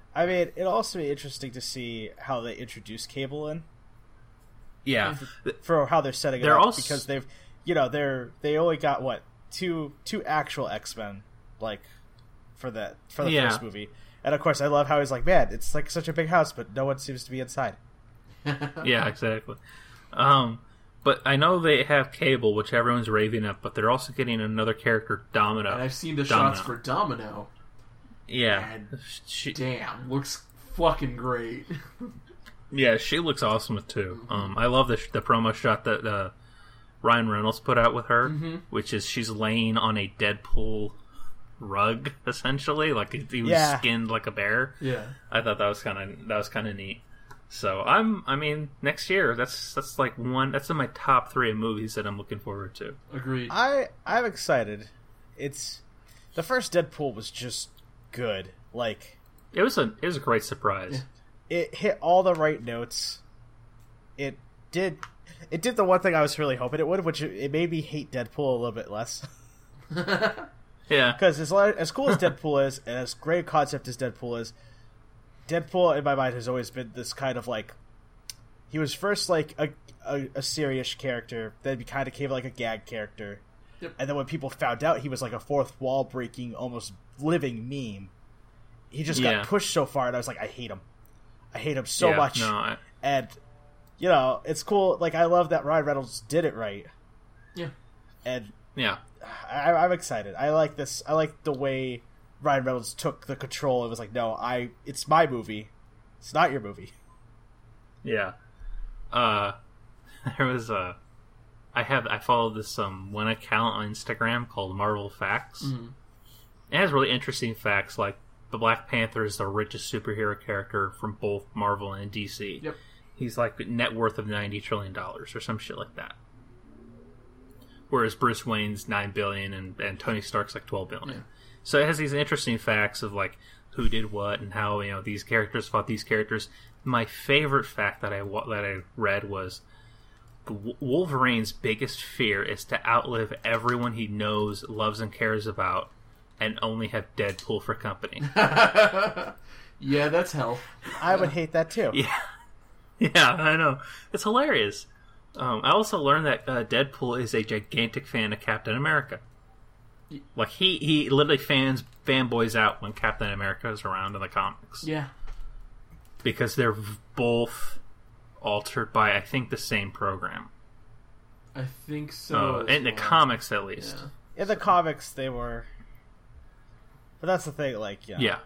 I mean, it'll also be interesting to see how they introduce Cable in. Yeah, For how they're setting it They're up, also- because they've, you know, they're they only got what two two actual X-Men like for the for the Yeah. first movie, and of course I love how he's like, man, it's like such a big house, but no one seems to be inside. yeah, exactly. Um, but I know they have Cable, which everyone's raving at, but they're also getting another character, Domino. And I've seen the Domino. shots for Domino. Yeah, And she, damn, looks fucking great. yeah, she looks awesome too. Um, I love the the promo shot that uh, Ryan Reynolds put out with her, Mm-hmm. which is she's laying on a Deadpool rug, essentially, like he was Yeah. skinned like a bear. Yeah. I thought that was kind of that was kind of neat. So I'm, I mean, next year that's that's like one that's in my top three of movies that I'm looking forward to. Agreed. I I'm excited. It's the first Deadpool was just good. Like It was a it was a great surprise. it hit all the right notes. It did it did the one thing I was really hoping it would, which it, it made me hate Deadpool a little bit less. Yeah, Because as li- as cool as Deadpool is, and as great a concept as Deadpool is, Deadpool in my mind has always been this kind of like he was first like a a, a serious character, then he kind of became like a gag character, Yep. and then when people found out he was like a fourth wall breaking, almost living meme, he just Yeah. got pushed so far, and I was like, I hate him, I hate him so Yeah, much, No, I, and you know it's cool. Like I love that Ryan Reynolds did it right, Yeah. and yeah, I, I'm excited. I like this. I like the way Ryan Reynolds took the control. It was like, no, I. It's my movie. It's not your movie. yeah. Uh, there was a. I have I followed this um one account on Instagram called Marvel Facts. Mhm. It has really interesting facts, like the Black Panther is the richest superhero character from both Marvel and D C. Yep. He's like net worth of ninety trillion dollars or some shit like that. Whereas Bruce Wayne's nine billion and, and Tony Stark's like twelve billion. Yeah. So it has these interesting facts of like who did what and how, you know, these characters fought these characters. My favorite fact that I wa- that I read was W- Wolverine's biggest fear is to outlive everyone he knows, loves, and cares about, and only have Deadpool for company. Yeah, that's hell. I would hate that too. Yeah, yeah, I know. It's hilarious. Um, I also learned that uh, Deadpool is a gigantic fan of Captain America. Like he, he literally fans fanboys out when Captain America is around in the comics Yeah. because they're both altered by, I think, the same program. I think so. Uh, as in the well. comics, at least. Yeah. In the comics, they were. But that's the thing. Like, yeah. Yeah.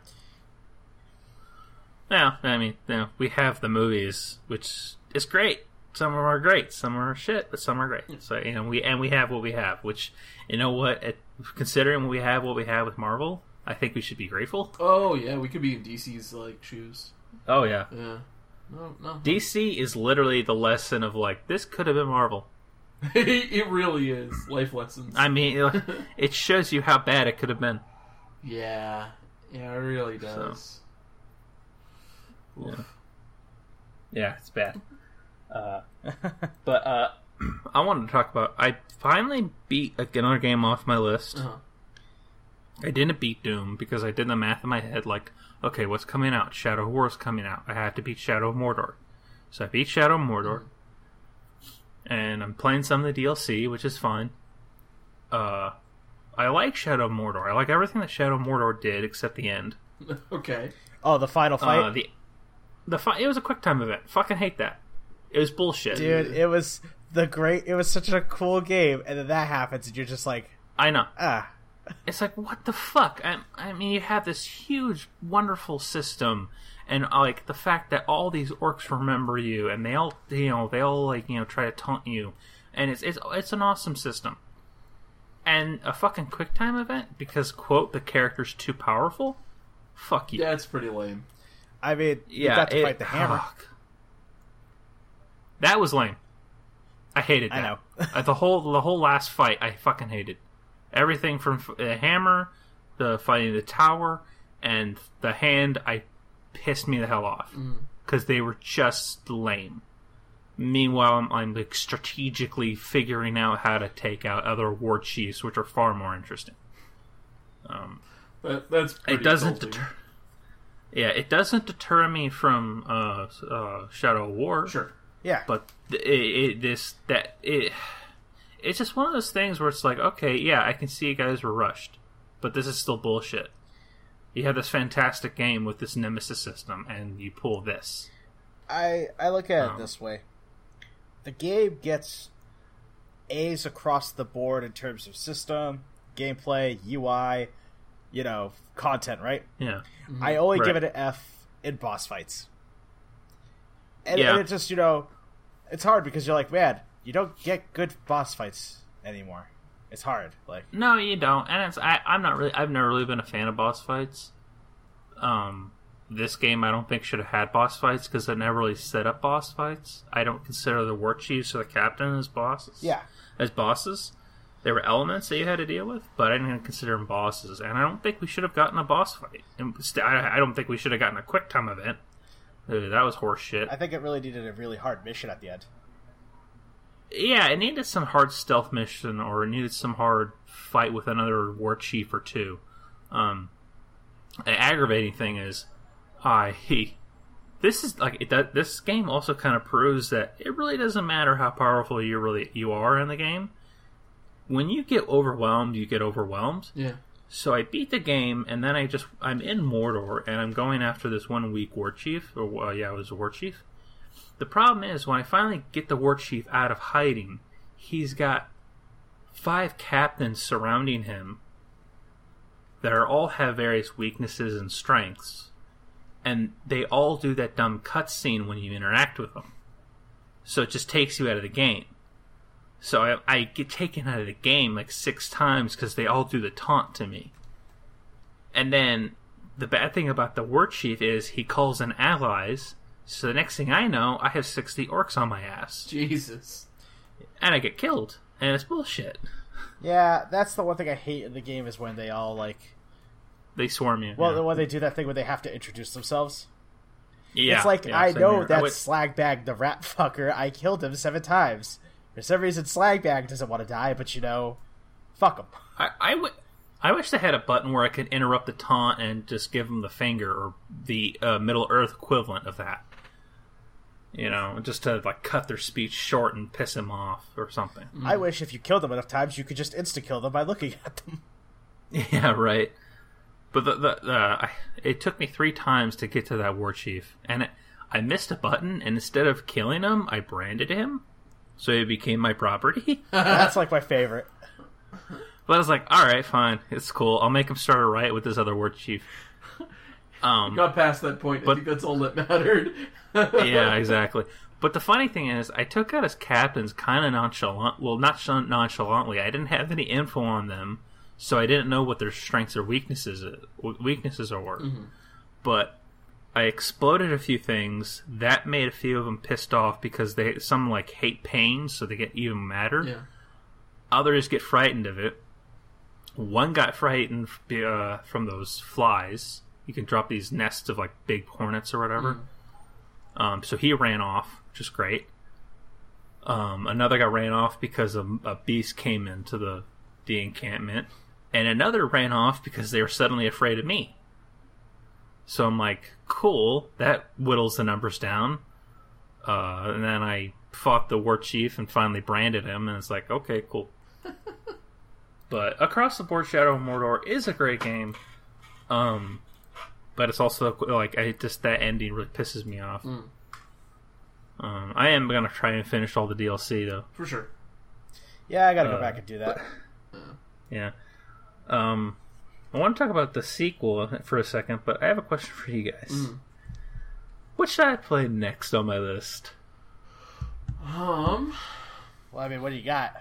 Yeah, I mean, you know, we have the movies, which is great. Some of them are great, some are shit, but some are great. So you know, we and we have what we have. Which, you know what? It, considering we have what we have with Marvel, I think we should be grateful. Oh yeah, we could be in D C's like shoes. Oh yeah, Yeah. No, no. D C is literally the lesson of like this could have been Marvel. It really is life lessons. I mean, it, it shows you how bad it could have been. Yeah. Yeah, it really does. Yeah, yeah, it's bad. Uh, but uh, I wanted to talk about. I finally beat another game off my list. Uh-huh. I didn't beat Doom because I did the math in my head. Like, okay, what's coming out? Shadow of War's coming out. I have to beat Shadow of Mordor. So I beat Shadow of Mordor, and I'm playing some of the D L C, which is fine. Uh, I like Shadow of Mordor. I like everything that Shadow of Mordor did except the end. Okay. Oh, the final fight, Uh, the the fi- it was a quick time event. Fucking hate that. It was bullshit. dude. It was the great. It was such a cool game, and then that happens, and you're just like, I know. ah. It's like, what the fuck? I, I mean, you have this huge, wonderful system, and uh, like the fact that all these orcs remember you, and they all, you know, they all like, you know, try to taunt you, and it's it's it's an awesome system. And a fucking quick time event because quote the character's too powerful. Fuck you. That's pretty lame. I mean, you Yeah, got to it- fight the hammer. fuck. That was lame. I hated that. I know. Uh, the whole the whole last fight, I fucking hated. Everything from f- the hammer, the fighting the tower, and the hand, I pissed me the hell off because they were just lame. Meanwhile, I'm, I'm like strategically figuring out how to take out other war chiefs, which are far more interesting. Um, That, that's pretty it doesn't insulting. deter. Yeah, it doesn't deter me from uh, uh, Shadow of War. Sure. Yeah. But it, it, this that it it's just one of those things where it's like, okay, yeah, I can see you guys were rushed, but this is still bullshit. You have this fantastic game with this Nemesis system, and you pull this. I I look at Um, it this way: the game gets A's across the board in terms of system, gameplay, U I, you know, content. Right? Yeah. I only Right. give it an F in boss fights, and, Yeah. and it's just, you know, it's hard because you're like, man, you don't get good boss fights anymore. It's hard. Like, No, you don't. And it's I, I'm not really. I've never really been a fan of boss fights. Um, this game I don't think should have had boss fights because it never really set up boss fights. I don't consider the war chiefs or the captain as bosses. yeah, As bosses, there were elements that you had to deal with, but I didn't consider them bosses. And I don't think we should have gotten a boss fight. And st- I I don't think we should have gotten a quick time event. Uh, that was horse shit. I think it really needed a really hard mission at the end. Yeah, it needed some hard stealth mission, or it needed some hard fight with another war chief or two. Um, an aggravating thing is, I this is like it, that, this game also kind of proves that it really doesn't matter how powerful you really you are in the game. When you get overwhelmed, you get overwhelmed. Yeah. So I beat the game, and then I just I'm in Mordor, and I'm going after this one weak war chief, or uh, yeah, it was a war chief. The problem is, when I finally get the war chief out of hiding, he's got five captains surrounding him that are all have various weaknesses and strengths, and they all do that dumb cutscene when you interact with them. So it just takes you out of the game. So I, I get taken out of the game like six times because they all do the taunt to me. And then the bad thing about the war chief is he calls in allies. So the next thing I know, I have sixty orcs on my ass. Jesus. And I get killed. And it's bullshit. Yeah, that's the one thing I hate in the game is when they all, like... They swarm you. Well, yeah. when they do that thing where they have to introduce themselves. Yeah, It's like, yeah, I same know here. that I would- Slagbag, the rat fucker, I killed him seven times. For some reason, Slagbag doesn't want to die, but, you know, fuck him. I, I, w- I wish they had a button where I could interrupt the taunt and just give them the finger, or the uh, Middle Earth equivalent of that. You know, just to like cut their speech short and piss him off or something. I wish if you killed them enough times, you could just insta-kill them by looking at them. Yeah, right. But the, the, the I, it took me three times to get to that war chief, and it, I missed a button, and instead of killing him, I branded him, so he became my property. That's like my favorite. But I was like, all right, fine, it's cool. I'll make him start a riot with this other war chief. Um, Got past that point. But- I think that's all that mattered. yeah, exactly. But the funny thing is, I took out his captains kind of nonchalant. Well, not sh- nonchalantly. I didn't have any info on them, so I didn't know what their strengths or weaknesses weaknesses were. Mm-hmm. But I exploded a few things. That made a few of them pissed off because they some like hate pain, so they get even madder. Yeah. Others get frightened of it. One got frightened uh, from those flies. You can drop these nests of like big hornets or whatever. Mm. Um, so he ran off, which is great. Um, another guy ran off because a, a beast came into the, the encampment. And another ran off because they were suddenly afraid of me. So I'm like, cool, that whittles the numbers down. Uh, and then I fought the war chief and finally branded him, and it's like, okay, cool. But across the board, Shadow of Mordor is a great game. Um, but it's also like I just that ending really pisses me off. Mm. Um, I am gonna try and finish all the D L C though. For sure. Yeah, I gotta go Uh, back and do that. Yeah. Um, I want to talk about the sequel for a second, but I have a question for you guys. Mm. What should I play next on my list? Um. Well, I mean, what do you got?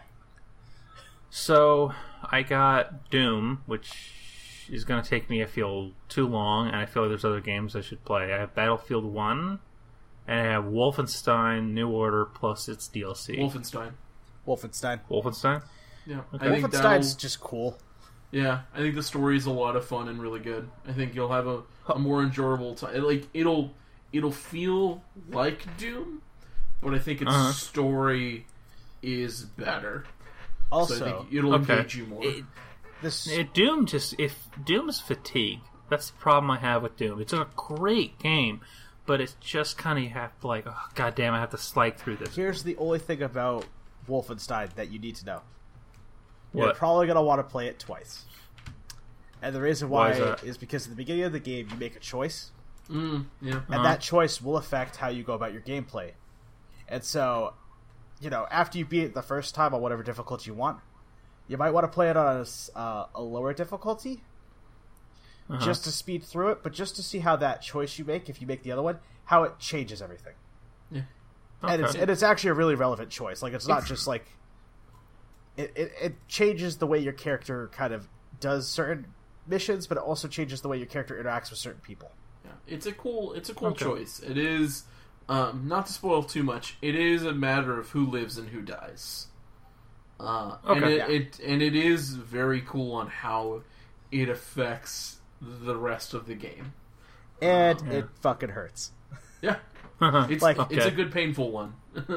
So I got Doom, which is going to take me, I feel, too long, and I feel like there's other games I should play. I have Battlefield one, and I have Wolfenstein New Order plus its D L C. Wolfenstein. Wolfenstein. Wolfenstein? Yeah. Okay. I think Wolfenstein's that'll- just cool. Yeah, I think the story's a lot of fun and really good. I think you'll have a, a more enjoyable time. Like it'll it'll feel like Doom, but I think its Uh-huh. story is better. Also, so I think it'll okay. engage you more. It, this it, Doom just if Doom is fatigue. That's the problem I have with Doom. It's a great game, but it's just kind of you have to like, oh god damn, I have to slide through this. Here's the only thing about Wolfenstein that you need to know. What? You're probably going to want to play it twice. And the reason Why why, is that? is because at the beginning of the game, you make a choice, Mm, yeah. and Uh-huh. that choice will affect how you go about your gameplay. And so, you know, after you beat it the first time on whatever difficulty you want, you might want to play it on a, s- uh, a lower difficulty, Uh-huh. just to speed through it, but just to see how that choice you make, if you make the other one, how it changes everything. Yeah. And it's Okay. and it's actually a really relevant choice. Like, it's not just like it, it it changes the way your character kind of does certain missions, but it also changes the way your character interacts with certain people. Yeah, it's a cool, it's a cool Okay. choice. It is, um, not to spoil too much. It is a matter of who lives and who dies. Uh, and Okay. it, Yeah. it and it is very cool on how it affects the rest of the game. And Yeah. it fucking hurts. Yeah, it's Like- it's a Okay. good painful one.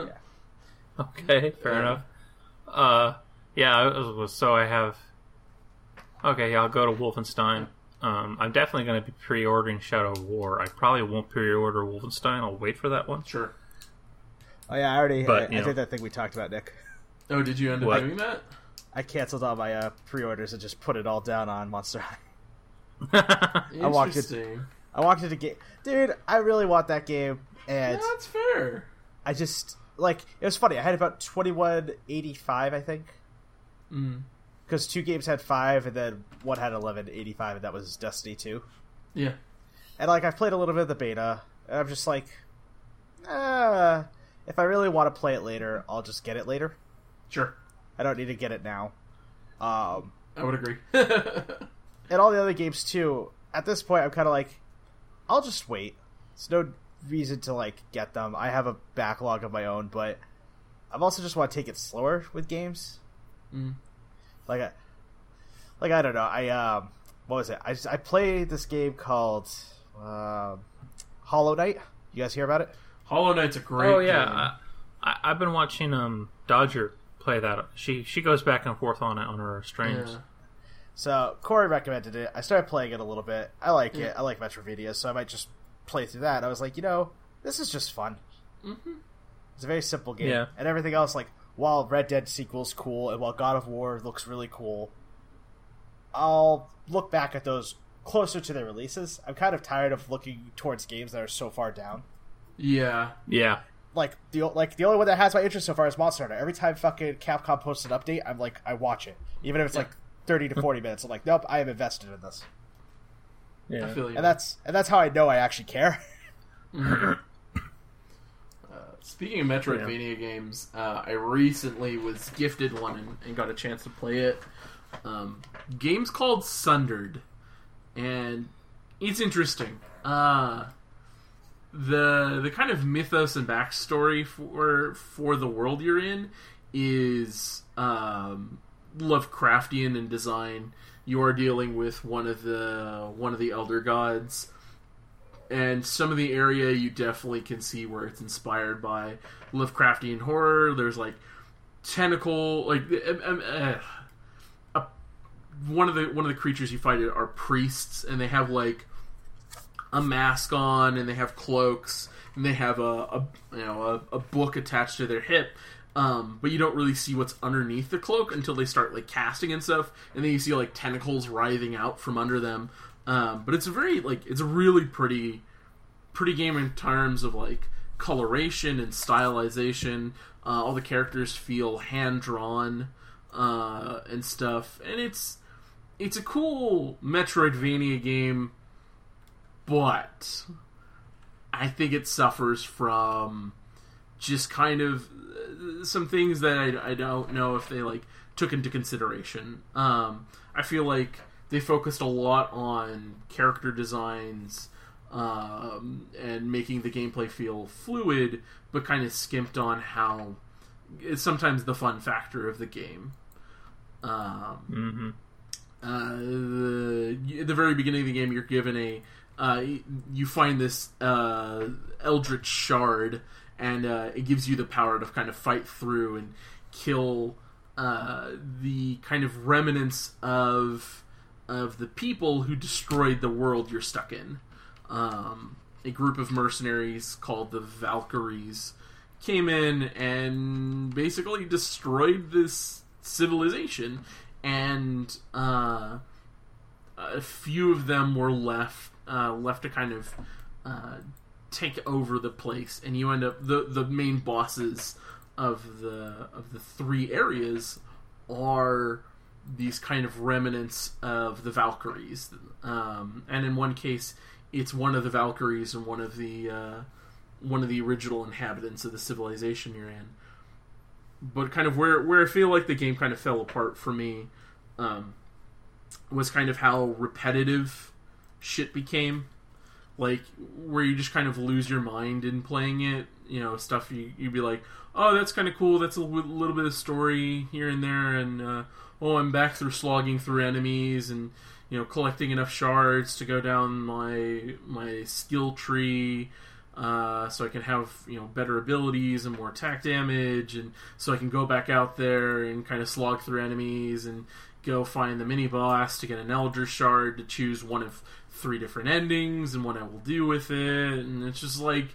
Okay, fair Yeah. enough. Uh, yeah, I was, so I have. Okay, yeah, I'll go to Wolfenstein. Um, I'm definitely going to be pre-ordering Shadow of War. I probably won't pre-order Wolfenstein. I'll wait for that one. Sure. Oh yeah, I already. But, I, you I know. did that thing we talked about, Nick. Oh, did you end up What? doing that? I canceled all my uh, pre-orders and just put it all down on Monster High. I walked it- Interesting. I walked into game, dude. I really want that game, and Yeah, that's fair. I just like it was funny. I had about twenty-one eighty-five, I think, Mm. because two games had five, and then one had eleven eighty-five, and that was Destiny two. Yeah. And like I've played a little bit of the beta, and I'm just like, uh, if I really want to play it later, I'll just get it later. Sure. I don't need to get it now. Um, I would agree. and all the other games too. At this point, I'm kind of like, I'll just wait. There's no reason to like get them. I have a backlog of my own, but I've also just want to take it slower with games. Mm. Like, I, like I don't know. I um, what was it? I just, I played this game called um Hollow Knight. You guys hear about it? Hollow Knight's a great Oh yeah, game. I, I, I've been watching um Dodger play that. She she goes back and forth on it on her streams. Yeah. So Corey recommended it. I started playing it a little bit. I like Yeah. it. I like Metroidvania, so I might just play through that. I was like, you know, this is just fun. Mm-hmm. It's a very simple game, Yeah. and everything else. Like, while Red Dead sequel's cool, and while God of War looks really cool, I'll look back at those closer to their releases. I'm kind of tired of looking towards games that are so far down. Yeah. Yeah. Like the like the only one that has my interest so far is Monster Hunter. Every time fucking Capcom posts an update, I'm like, I watch it, even if it's Yeah. like thirty to forty minutes. I'm like, nope, I am invested in this. Yeah. I feel you. And that's and that's how I know I actually care. Uh, speaking of Metroidvania games, uh, I recently was gifted one and, and got a chance to play it. Um, game's called Sundered, and it's interesting. Uh, the the kind of mythos and backstory for for the world you're in is um, Lovecraftian in design. You are dealing with one of the one of the elder gods. And some of the area you definitely can see where it's inspired by Lovecraftian horror. There's like tentacle, like uh, uh, uh, one of the one of the creatures you fight are priests, and they have like a mask on, and they have cloaks, and they have a, a you know a, a book attached to their hip. Um, but you don't really see what's underneath the cloak until they start like casting and stuff, and then you see like tentacles writhing out from under them. Um, but it's a very like it's a really pretty, pretty game in terms of like coloration and stylization. Uh, all the characters feel hand drawn uh, and stuff, and it's it's a cool Metroidvania game, but I think it suffers from just kind of uh, some things that I, I don't know if they like took into consideration. Um, I feel like they focused a lot on character designs um, and making the gameplay feel fluid, but kind of skimped on how it's sometimes the fun factor of the game. Um, Mm-hmm. uh, the, at the very beginning of the game, you're given a uh, you find this uh, Eldritch shard, and uh, it gives you the power to kind of fight through and kill uh, the kind of remnants of of the people who destroyed the world you're stuck in. Um, a group of mercenaries called the Valkyries came in and basically destroyed this civilization, and uh, a few of them were left uh, left to kind of uh, take over the place, and you end up the the main bosses of the of the three areas are these kind of remnants of the Valkyries, um, and in one case, it's one of the Valkyries and one of the uh, one of the original inhabitants of the civilization you're in. But kind of where where I feel like the game kind of fell apart for me um, was kind of how repetitive shit became. Like, where you just kind of lose your mind in playing it. You know, stuff you, you'd be like, oh, that's kind of cool, that's a w- little bit of story here and there, and uh, oh, I'm back through slogging through enemies, and, you know, collecting enough shards to go down my my skill tree, uh, so I can have, you know, better abilities and more attack damage, and so I can go back out there and kind of slog through enemies, and go find the mini-boss to get an Elder Shard to choose one of three different endings and what I will do with it, and it's just like,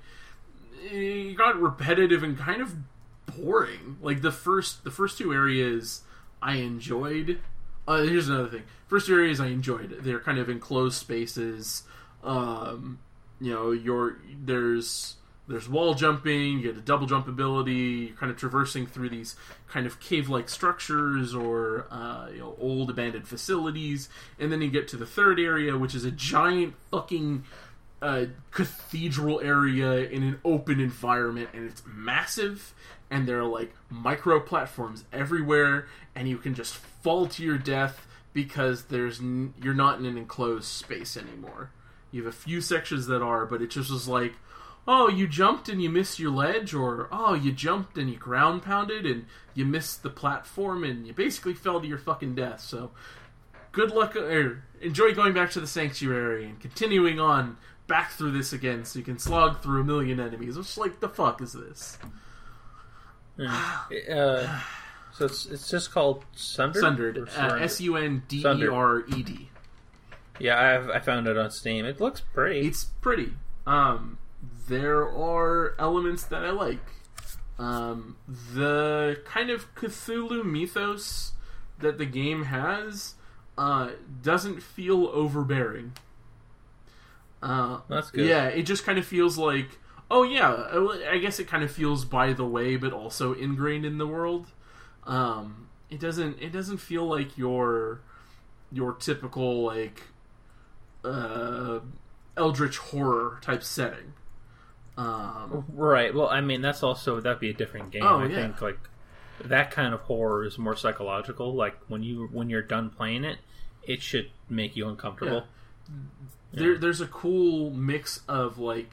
it got repetitive and kind of boring. Like, the first the first two areas I enjoyed. Uh, here's another thing. First two areas I enjoyed. They're kind of enclosed spaces. Um, you know, you're there's there's wall jumping. You get a double jump ability. You're kind of traversing through these kind of cave-like structures or uh, you know, old abandoned facilities, and then you get to the third area, which is a giant fucking uh, cathedral area in an open environment, and it's massive. And there are like micro platforms everywhere, and you can just fall to your death because there's n- you're not in an enclosed space anymore. You have a few sections that are, but it just was like, oh, you jumped and you missed your ledge, or oh, you jumped and you ground pounded and you missed the platform and you basically fell to your fucking death. So, good luck, or enjoy going back to the sanctuary and continuing on back through this again, so you can slog through a million enemies. It's like, the fuck is this? Uh, so it's it's just called Sundered? Sundered. Uh, S U N D E R E D. Yeah, I've, I found it on Steam. It looks pretty. It's pretty. Um, there are elements that I like. Um, the kind of Cthulhu mythos that the game has uh, doesn't feel overbearing. Uh, That's good. Yeah, it just kind of feels like, oh yeah, I guess it kind of feels by the way, but also ingrained in the world. Um, it doesn't. It doesn't feel like your your typical like uh, eldritch horror type setting. Um, right. Well, I mean, that's also that'd be a different game. Oh, I yeah. think like that kind of horror is more psychological. Like when you when you're done playing it, it should make you uncomfortable. Yeah. There, there's a cool mix of like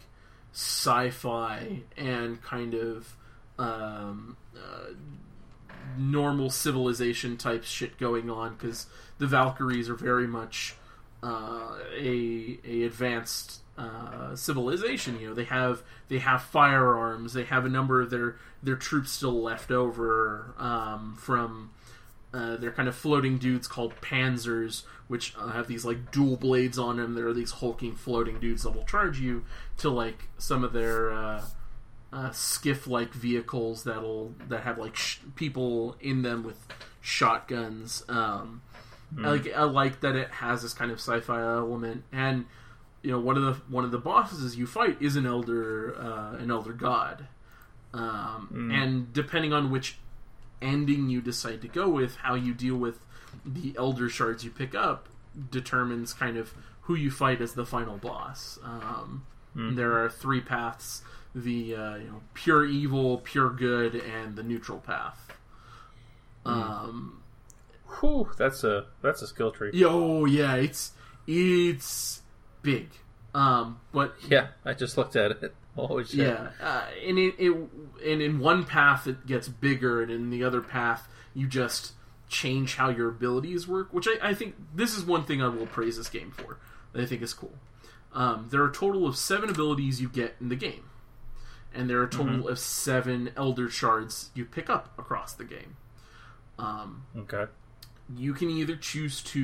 sci-fi and kind of um, uh, normal civilization type shit going on, because the Valkyries are very much uh, a a advanced uh, civilization. You know, they have they have firearms. They have a number of their their troops still left over um, from. Uh, they're kind of floating dudes called panzers, which uh, have these like dual blades on them. There are these hulking floating dudes that will charge you to like some of their uh, uh, skiff-like vehicles that'll that have like sh- people in them with shotguns. Um, mm. I like I like that it has this kind of sci-fi element, and you know, one of the one of the bosses you fight is an elder uh, an elder god, um, mm. and depending on which ending you decide to go with, how you deal with the elder shards you pick up determines kind of who you fight as the final boss. Um, mm-hmm. There are three paths: the uh, you know, pure evil, pure good, and the neutral path. Mm. Um, Whew, that's a that's a skill tree. Oh yeah, it's it's big. Um, but yeah, I just looked at it. Oh shit. Yeah, uh, and it, it and in one path it gets bigger, and in the other path you just change how your abilities work. Which I, I think this is one thing I will praise this game for. That I think is cool. Um, there are a total of seven abilities you get in the game, and there are a total mm-hmm. of seven Elder Shards you pick up across the game. Um, okay. You can either choose to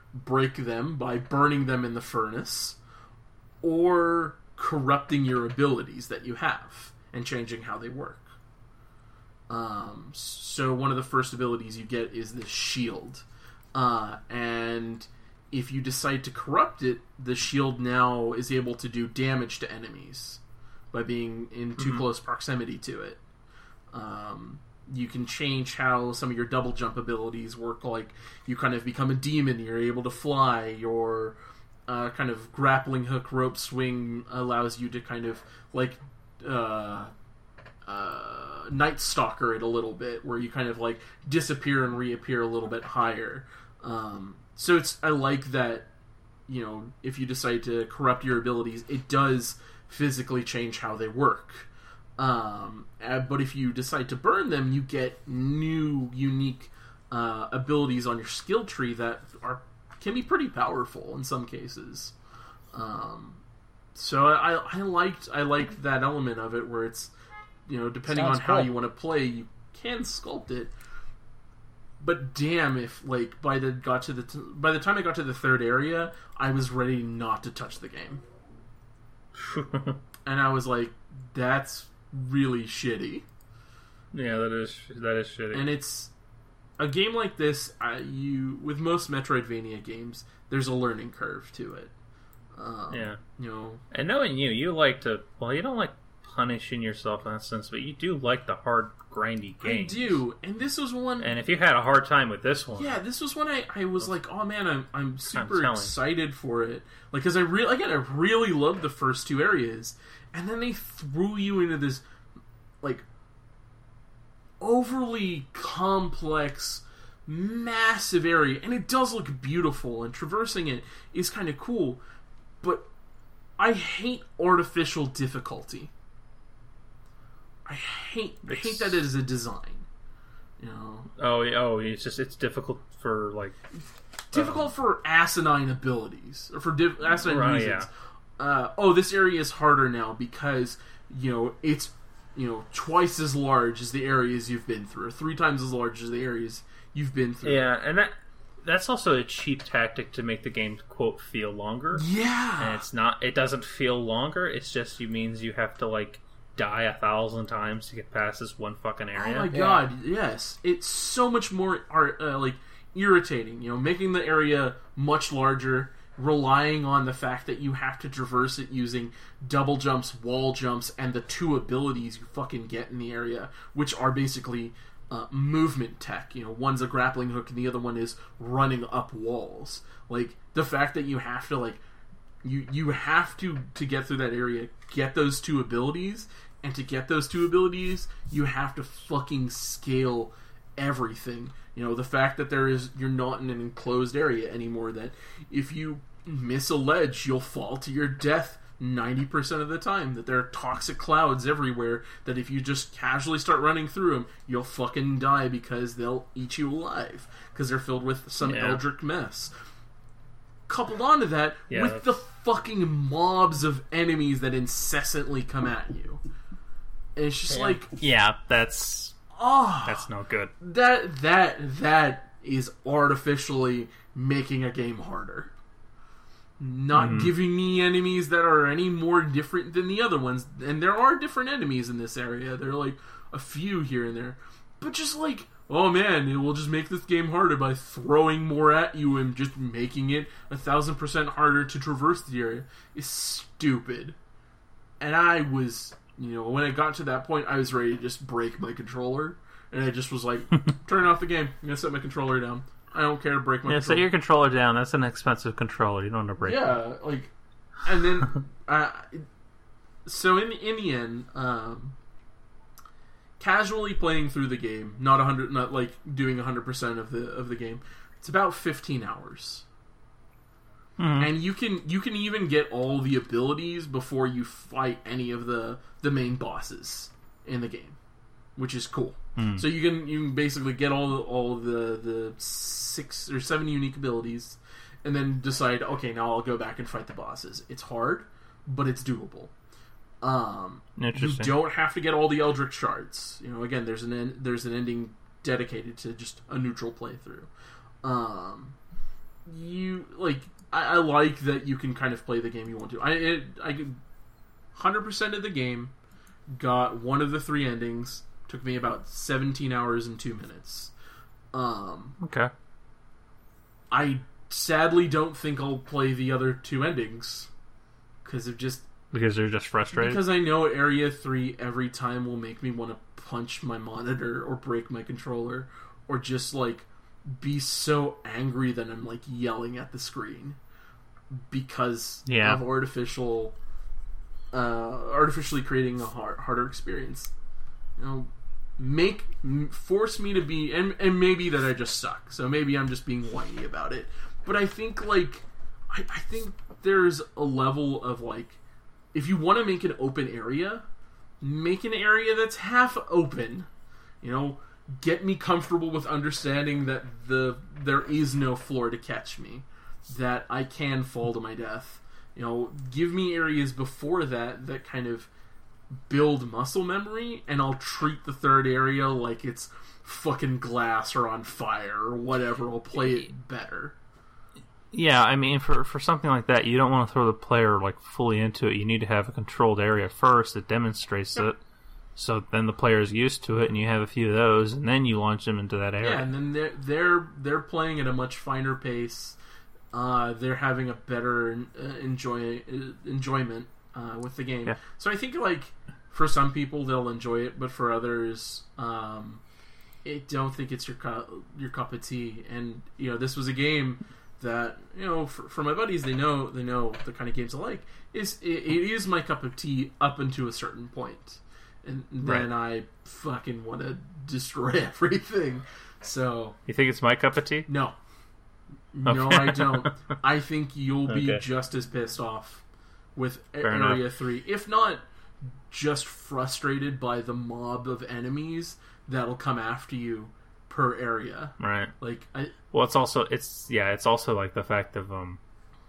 break them by burning them in the furnace, or corrupting your abilities that you have and changing how they work. Um, so one of the first abilities you get is this shield. Uh, and if you decide to corrupt it, the shield now is able to do damage to enemies by being in too mm-hmm. close proximity to it. Um, you can change how some of your double jump abilities work, like you kind of become a demon, you're able to fly, your uh, kind of grappling hook rope swing allows you to kind of like uh, uh, Night Stalker it a little bit, where you kind of like disappear and reappear a little bit higher. Um, so it's I like that, you know, if you decide to corrupt your abilities, it does physically change how they work. Um, uh, but if you decide to burn them, you get new, unique uh, abilities on your skill tree that are can be pretty powerful in some cases. Um, so I, I liked I liked that element of it, where it's, you know, depending Sounds on cool. how you want to play, you can sculpt it. But damn, if like by the got to the t- by the time I got to the third area, I was ready not to touch the game, and I was like, that's really shitty. Yeah, that is that is shitty. And it's a game like this. I, you with most Metroidvania games, there's a learning curve to it. Um, yeah, you know, and knowing you, you like to. Well, you don't like punishing yourself in that sense, but you do like the hard, grindy games. I do, and this was one. And if you had a hard time with this one, yeah, this was when I, I was like, oh man, I'm I'm super excited for it, like because I really again I really loved the first two areas, and then they threw you into this like overly complex, massive area, and it does look beautiful, and traversing it is kind of cool, but I hate artificial difficulty. I hate I hate that it is a design. You know. Oh, oh, it's just it's difficult for like difficult uh, for asinine abilities or for div- asinine right, reasons. Yeah. Uh, oh, this area is harder now because you know it's you know twice as large as the areas you've been through, or three times as large as the areas you've been through. Yeah, and that that's also a cheap tactic to make the game quote feel longer. Yeah, and it's not. It doesn't feel longer. It's just it means you have to like die a thousand times to get past this one fucking area. Oh my yeah. god, yes. It's so much more uh, like irritating, you know, making the area much larger, relying on the fact that you have to traverse it using double jumps, wall jumps, and the two abilities you fucking get in the area, which are basically uh, movement tech. You know, one's a grappling hook and the other one is running up walls. Like, the fact that you have to, like, you, you have to, to get through that area, get those two abilities. And to get those two abilities, you have to fucking scale everything. You know, the fact that there is you're not in an enclosed area anymore, that if you miss a ledge, you'll fall to your death ninety percent of the time, that there are toxic clouds everywhere, that if you just casually start running through them, you'll fucking die because they'll eat you alive, because they're filled with some yeah. eldritch mess. Coupled onto that, yeah, with that's... the fucking mobs of enemies that incessantly come at you. And it's just yeah. like, yeah, that's oh, that's no good. That that that is artificially making a game harder. Not mm. giving me enemies that are any more different than the other ones, and there are different enemies in this area. There are like a few here and there, but just like, oh man, it will just make this game harder by throwing more at you and just making it a thousand percent harder to traverse the area is stupid. And I was. You know, when I got to that point, I was ready to just break my controller. And I just was like, turn off the game. I'm going to set my controller down. I don't care to break my yeah, controller. set your controller down. That's an expensive controller. You don't want to break yeah, it. like... And then... uh, so, in, in the end, um, casually playing through the game, not one hundred, not like doing one hundred percent of the of the game, it's about fifteen hours. Mm-hmm. And you can you can even get all the abilities before you fight any of the, the main bosses in the game, which is cool. Mm. So you can you can basically get all the, all the the six or seven unique abilities, and then decide, okay, now I'll go back and fight the bosses. It's hard, but it's doable. Um, you don't have to get all the Eldritch shards. You know, again, there's an en- there's an ending dedicated to just a neutral playthrough. Um, you like I, I like that you can kind of play the game you want to. I it, I one hundred percent of the game, got one of the three endings. Took me about seventeen hours and two minutes. Um, okay. I sadly don't think I'll play the other two endings because of just because they're just frustrated. Because I know Area Three every time will make me want to punch my monitor or break my controller or just like be so angry that I'm like yelling at the screen because yeah. of artificial, uh, artificially creating a hard, harder experience. You know, make force me to be, and and maybe that I just suck. So maybe I'm just being whiny about it. But I think like I, I think there's a level of like, if you want to make an open area, make an area that's half open. You know, get me comfortable with understanding that the there is no floor to catch me, that I can fall to my death. You know, give me areas before that that kind of build muscle memory, and I'll treat the third area like it's fucking glass or on fire or whatever. I'll play it better. Yeah, I mean, for for something like that, you don't want to throw the player like fully into it. You need to have a controlled area first that demonstrates yep. it, so then the player is used to it, and you have a few of those, and then you launch them into that area. Yeah, and then they're they're they're playing at a much finer pace. Uh, they're having a better uh, enjoy uh, enjoyment uh, with the game. Yeah. So I think like for some people they'll enjoy it, but for others, um, I don't think it's your cu- your cup of tea. And you know, this was a game that, you know, for, for my buddies, they know they know the kind of games I like. Is it, it is my cup of tea up until a certain point, and then right. I fucking want to destroy everything. So you think it's my cup of tea? No, okay. no, I don't. I think you'll be okay. just as pissed off with Fair Area enough. Three, if not just frustrated by the mob of enemies that'll come after you per area. Right. Like I. Well, it's also it's yeah, it's also like the fact of um.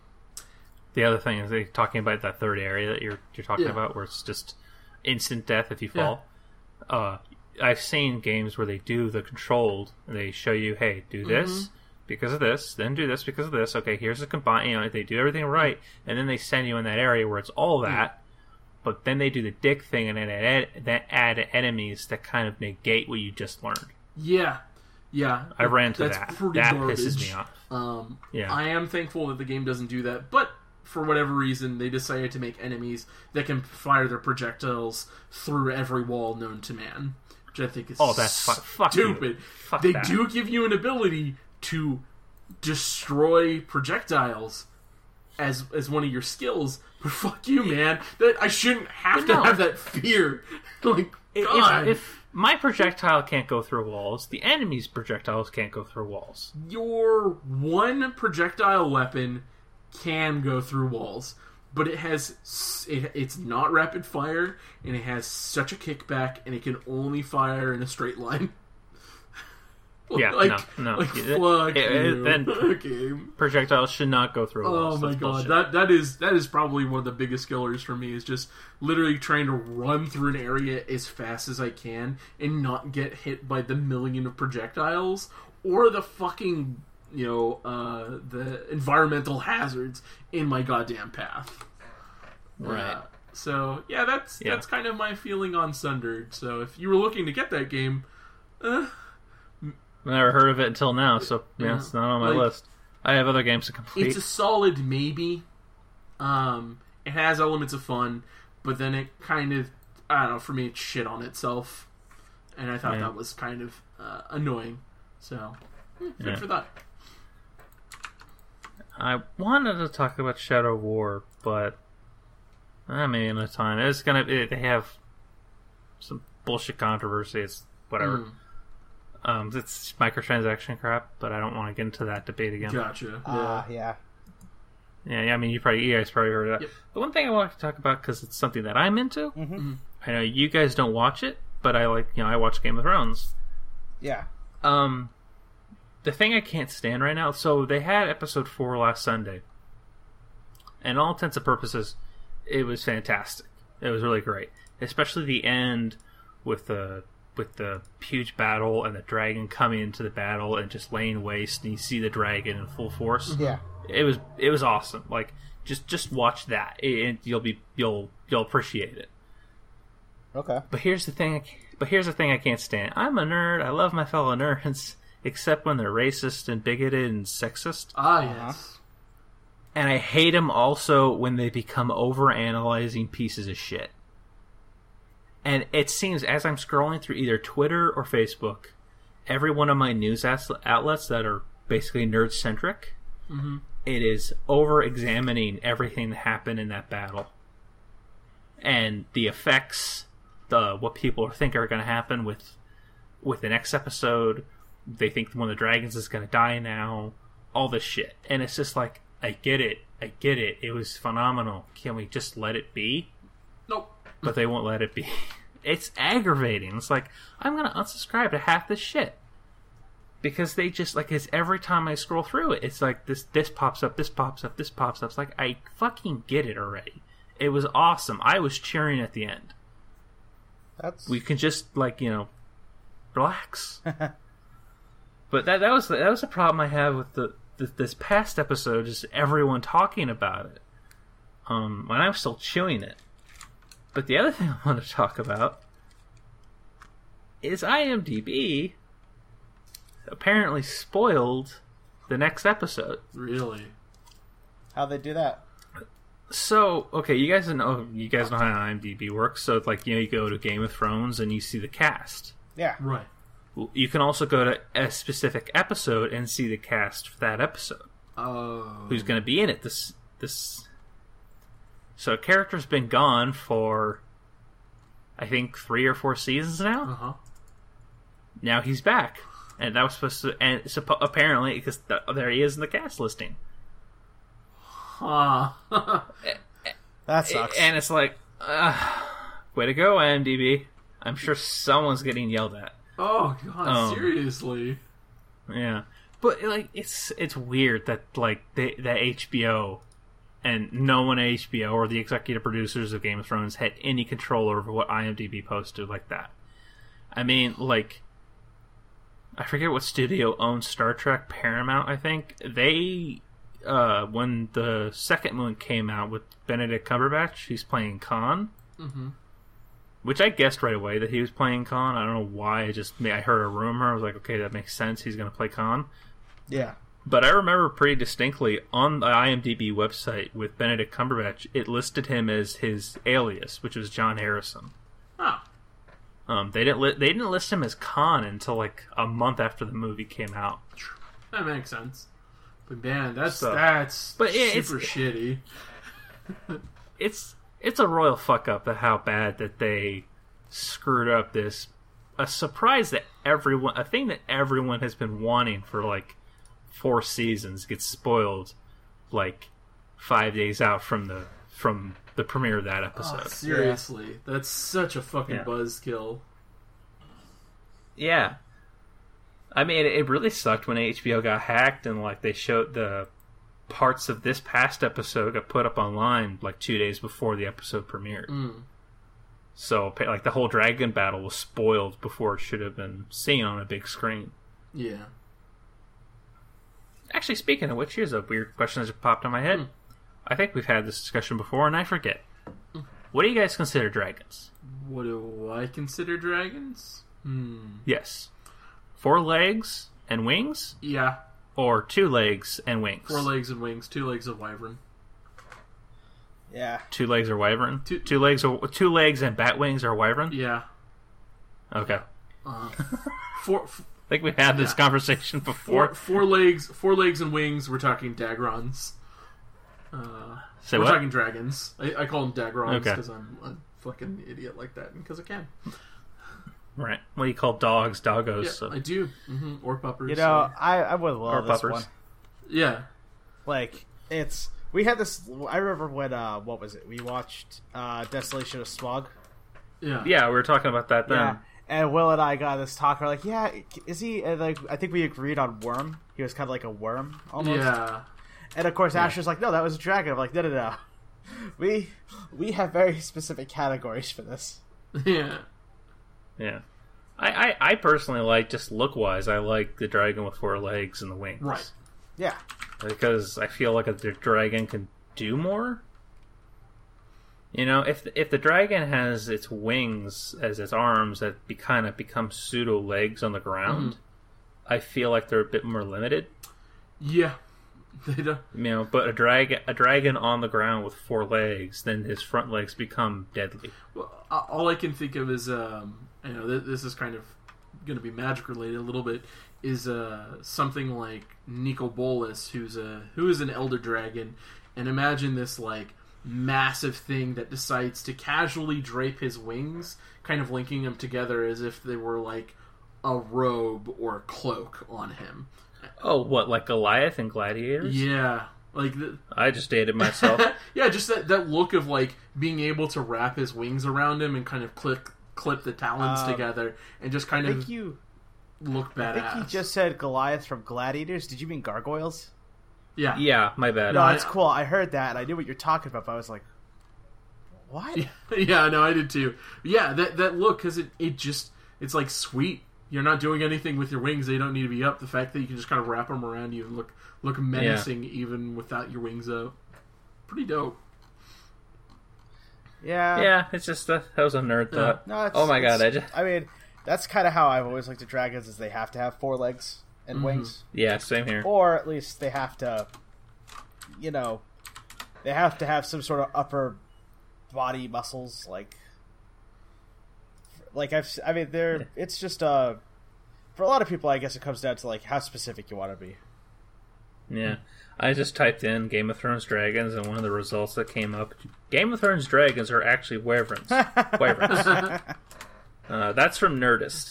The other thing is they talking about that third area that you're you're talking yeah. about, where it's just instant death if you fall. Yeah. Uh, I've seen games where they do the controlled. And they show you, hey, do this mm-hmm. because of this, then do this because of this. Okay, here's the combine. You know, they do everything right, and then they send you in that area where it's all that. Mm-hmm. But then they do the dick thing, and then add, then add enemies that kind of negate what you just learned. Yeah. Yeah, I ran into that's that. Pretty that garbage. pisses me off. Um, yeah. I am thankful that the game doesn't do that, but for whatever reason, they decided to make enemies that can fire their projectiles through every wall known to man, which I think is oh, that's fu- fuck stupid. Fuck they that. do give you an ability to destroy projectiles as as one of your skills, but fuck you, man. That I shouldn't have but to no. have that fear. Like, God. If, if my projectile can't go through walls, the enemy's projectiles can't go through walls. Your one projectile weapon can go through walls, but it has it, it's not rapid fire, and it has such a kickback, and it can only fire in a straight line. Yeah, like, no, no. Like, fuck it, it, you. Then okay. projectiles should not go through walls. Oh my That's god, bullshit. that that is that is probably one of the biggest killers for me. Is just literally trying to run through an area as fast as I can and not get hit by the million of projectiles or the fucking, you know, uh, the environmental hazards in my goddamn path. Right. Uh, so yeah, that's yeah. that's kind of my feeling on Sundered. So if you were looking to get that game, uh, never heard of it until now, so yeah, yeah. it's not on my like, list. I have other games to complete. It's a solid maybe. Um, it has elements of fun, but then it kind of, I don't know, for me it shit on itself, and I thought yeah. that was kind of uh, annoying. So, yeah, good yeah. for that. I wanted to talk about Shadow War, but uh, maybe another time. It's gonna. It, they have some bullshit controversy. It's whatever. Mm. Um, it's microtransaction crap, but I don't want to get into that debate again. Gotcha. Uh, yeah. yeah. Yeah, yeah. I mean, you probably, you guys probably heard of that. Yep. The one thing I want to talk about, because it's something that I'm into. Mm-hmm. I know you guys don't watch it, but I like, you know, I watch Game of Thrones. Yeah. Um, the thing I can't stand right now. So they had episode four last Sunday, and all intents and purposes, it was fantastic. It was really great, especially the end with the with the huge battle and the dragon coming into the battle and just laying waste, and you see the dragon in full force. Yeah, it was it was awesome. Like just just watch that, and you'll be you'll you'll appreciate it. Okay. But here's the thing. But here's the thing I can't stand. I'm a nerd. I love my fellow nerds, except when they're racist and bigoted and sexist. Ah, Uh-huh. yes. And I hate them also when they become over-analyzing pieces of shit. And it seems, as I'm scrolling through either Twitter or Facebook, every one of my news outlets that are basically nerd-centric, Mm-hmm. it is over-examining everything that happened in that battle. And the effects, the what people think are going to happen with with the next episode. They think one of the dragons is going to die now. All this shit. And it's just like, I get it. I get it. It was phenomenal. Can we just let it be? Nope. But they won't let it be. It's aggravating. It's like, I'm going to unsubscribe to half this shit. Because they just, like, it's every time I scroll through it, it's like, this this pops up, this pops up, this pops up. It's like, I fucking get it already. It was awesome. I was cheering at the end. That's We can just, like, you know, relax. But that that was that was the problem I have with the, the this past episode, just everyone talking about it. Um, when I'm still chewing it. But the other thing I want to talk about is IMDb apparently spoiled the next episode. Really? How they do that? So, okay, you guys know you guys know how IMDb works. So, like, you know, you go to Game of Thrones and you see the cast. Yeah. Right. You can also go to a specific episode and see the cast for that episode. Oh. Who's going to be in it? This this. So, a character's been gone for, I think, three or four seasons now. Uh huh. Now he's back, and that was supposed to. And suppo- apparently, because th- there he is in the cast listing. Huh. That sucks. And it's like, uh, way to go, IMDb. I'm sure someone's getting yelled at. Oh god, Um, seriously? Yeah, but like it's it's weird that like they, that H B O and no one at H B O or the executive producers of Game of Thrones had any control over what IMDb posted like that. I mean, like, I forget what studio owns Star Trek, Paramount, I think. They, uh, when the second one came out with Benedict Cumberbatch, he's playing Khan. Mm-hmm. Which I guessed right away that he was playing Khan. I don't know why. I just I heard a rumor. I was like, okay, that makes sense. He's going to play Khan. Yeah. But I remember pretty distinctly on the IMDb website with Benedict Cumberbatch, it listed him as his alias, which was John Harrison. Oh. Um, they didn't li- they didn't list him as Khan until like a month after the movie came out. That makes sense. But man, that's So- that's but yeah, it's- super shitty. It's it's a royal fuck up that how bad that they screwed up this a surprise that everyone a thing that everyone has been wanting for like four seasons gets spoiled like five days out from the from the premiere of that episode. Oh, seriously, that's such a fucking Yeah. buzzkill. Yeah. I mean, it, it really sucked when H B O got hacked and like they showed the parts of this past episode got put up online like two days before the episode premiered. Mm. So like the whole dragon battle was spoiled before it should have been seen on a big screen. Yeah. Actually, speaking of which, here's a weird question that just popped in my head. Mm. I think we've had this discussion before, and I forget. What do you guys consider dragons? What do I consider dragons? Hmm. Yes. Four legs and wings? Yeah. Or two legs and wings? Four legs and wings. Two legs of wyvern. Yeah. Two legs or wyvern? Two- two legs or two legs and bat wings or wyvern? Yeah. Okay. Uh, four, f- I think we had this Yeah. conversation before. four, four legs. Four legs and wings. We're talking dagrons. Uh, Say we're what? talking dragons. I, I call them dagrons Okay. because I'm a fucking idiot like that, and because I can. Right. What do you call dogs? Doggos. Yeah, so. I do. Mm-hmm. Or puppers. You know, or- I I would Or love this puppers. one. yeah. Like, it's we had this. I remember when uh, what was it? We watched uh, Desolation of Smog. Yeah. Yeah, we were talking about that then. Yeah. And Will and I got this talk. We're like, yeah, is he? And like, I think we agreed on worm. He was kind of like a worm almost. Yeah. And of course, Asher's like, no, that was a dragon. I'm like, no, no, no. We we have very specific categories for this. Yeah. Yeah. I, I, I personally like, just look-wise, I like the dragon with four legs and the wings. Right. Yeah. Because I feel like the dragon can do more. You know, if if the dragon has its wings as its arms that be kind of become pseudo legs on the ground, mm-hmm. I feel like they're a bit more limited. Yeah, they don't. You know, but a dragon a dragon on the ground with four legs, then his front legs become deadly. Well, all I can think of is, um, you know, this is kind of going to be magic related a little bit. Is uh, something like Nicol Bolas, who's a who is an elder dragon, and imagine this like. Massive thing that decides to casually drape his wings, kind of linking them together as if they were like a robe or a cloak on him. Oh, what, like Goliath and Gladiators? Yeah. Like the... I just dated myself. Yeah, just that, that look of like being able to wrap his wings around him and kind of clip clip the talons um, together and just kind I of think you, look badass. I think you just said Goliath from Gladiators. Did you mean gargoyles? Yeah. Yeah, my bad. No, it's cool. I heard that, and I knew what you're talking about, but I was like, what? Yeah, no, I did too. Yeah, that that look, because it, it just, it's like sweet. You're not doing anything with your wings. They don't need to be up. The fact that you can just kind of wrap them around you and look, look menacing yeah. even without your wings up. Pretty dope. Yeah. Yeah, it's just, that, that was a nerd thought. Yeah. No, it's, oh my god, I just... I mean, that's kind of how I've always looked at dragons, is they have to have four legs. And mm-hmm. wings. Yeah, same here. Or at least they have to, you know, they have to have some sort of upper body muscles. Like, like I've, I mean, they're, yeah. it's just, uh, for a lot of people, I guess it comes down to, like, how specific you want to be. Yeah. I just typed in Game of Thrones dragons, and one of the results that came up, Game of Thrones dragons are actually wyverns. Wyverns. uh, that's from Nerdist.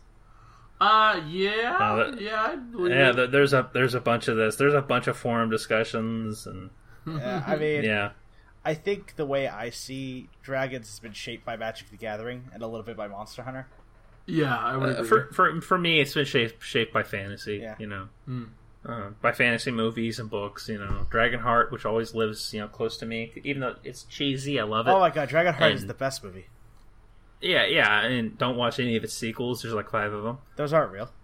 Uh, yeah, uh, that, yeah, I believe yeah. it. There's a there's a bunch of this. There's a bunch of forum discussions, and yeah, I mean, yeah. I think the way I see dragons has been shaped by Magic the Gathering and a little bit by Monster Hunter. Yeah, I would. Uh, for for for me, it's been shaped shaped by fantasy. Yeah. You know, mm. uh, by fantasy movies and books. You know, Dragonheart, which always lives you know close to me, even though it's cheesy. I love it. Oh my god, Dragonheart and, is the best movie. Yeah, yeah, and don't watch any of its sequels. There's like five of them. Those aren't real.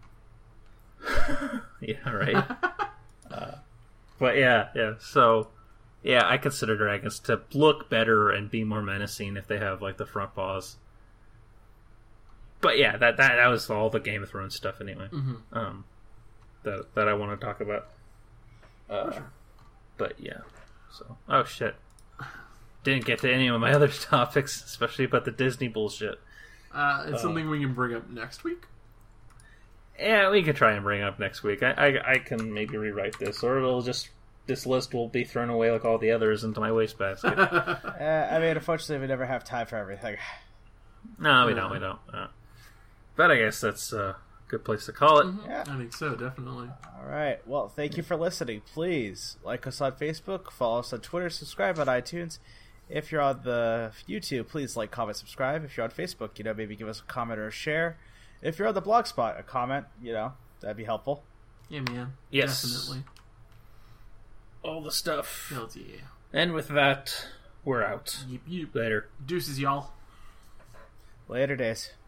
Yeah, right. uh, but yeah, yeah. So, yeah, I consider dragons to look better and be more menacing if they have like the front paws. But yeah, that that, that was all the Game of Thrones stuff anyway. Mm-hmm. Um, that that I want to talk about. Uh, sure. But yeah, so oh shit. Didn't get to any of my other topics, especially about the Disney bullshit. Uh, it's uh, something we can bring up next week. Yeah, we can try and bring it up next week. I, I I can maybe rewrite this, or it'll just this list will be thrown away like all the others into my wastebasket. uh, I mean, unfortunately, we never have time for everything. No, we don't. We don't. Uh, but I guess that's a good place to call it. Mm-hmm. Yeah, I think so. Definitely. All right. Well, thank you for listening. Please like us on Facebook, follow us on Twitter, subscribe on iTunes. If you're on the YouTube, please like, comment, subscribe. If you're on Facebook, you know, maybe give us a comment or a share. If you're on the Blogspot, a comment, you know, that'd be helpful. Yeah, man. Yes. Definitely. All the stuff. Hell yeah. And with that, we're out. Yep, yep. Later. Deuces, y'all. Later days.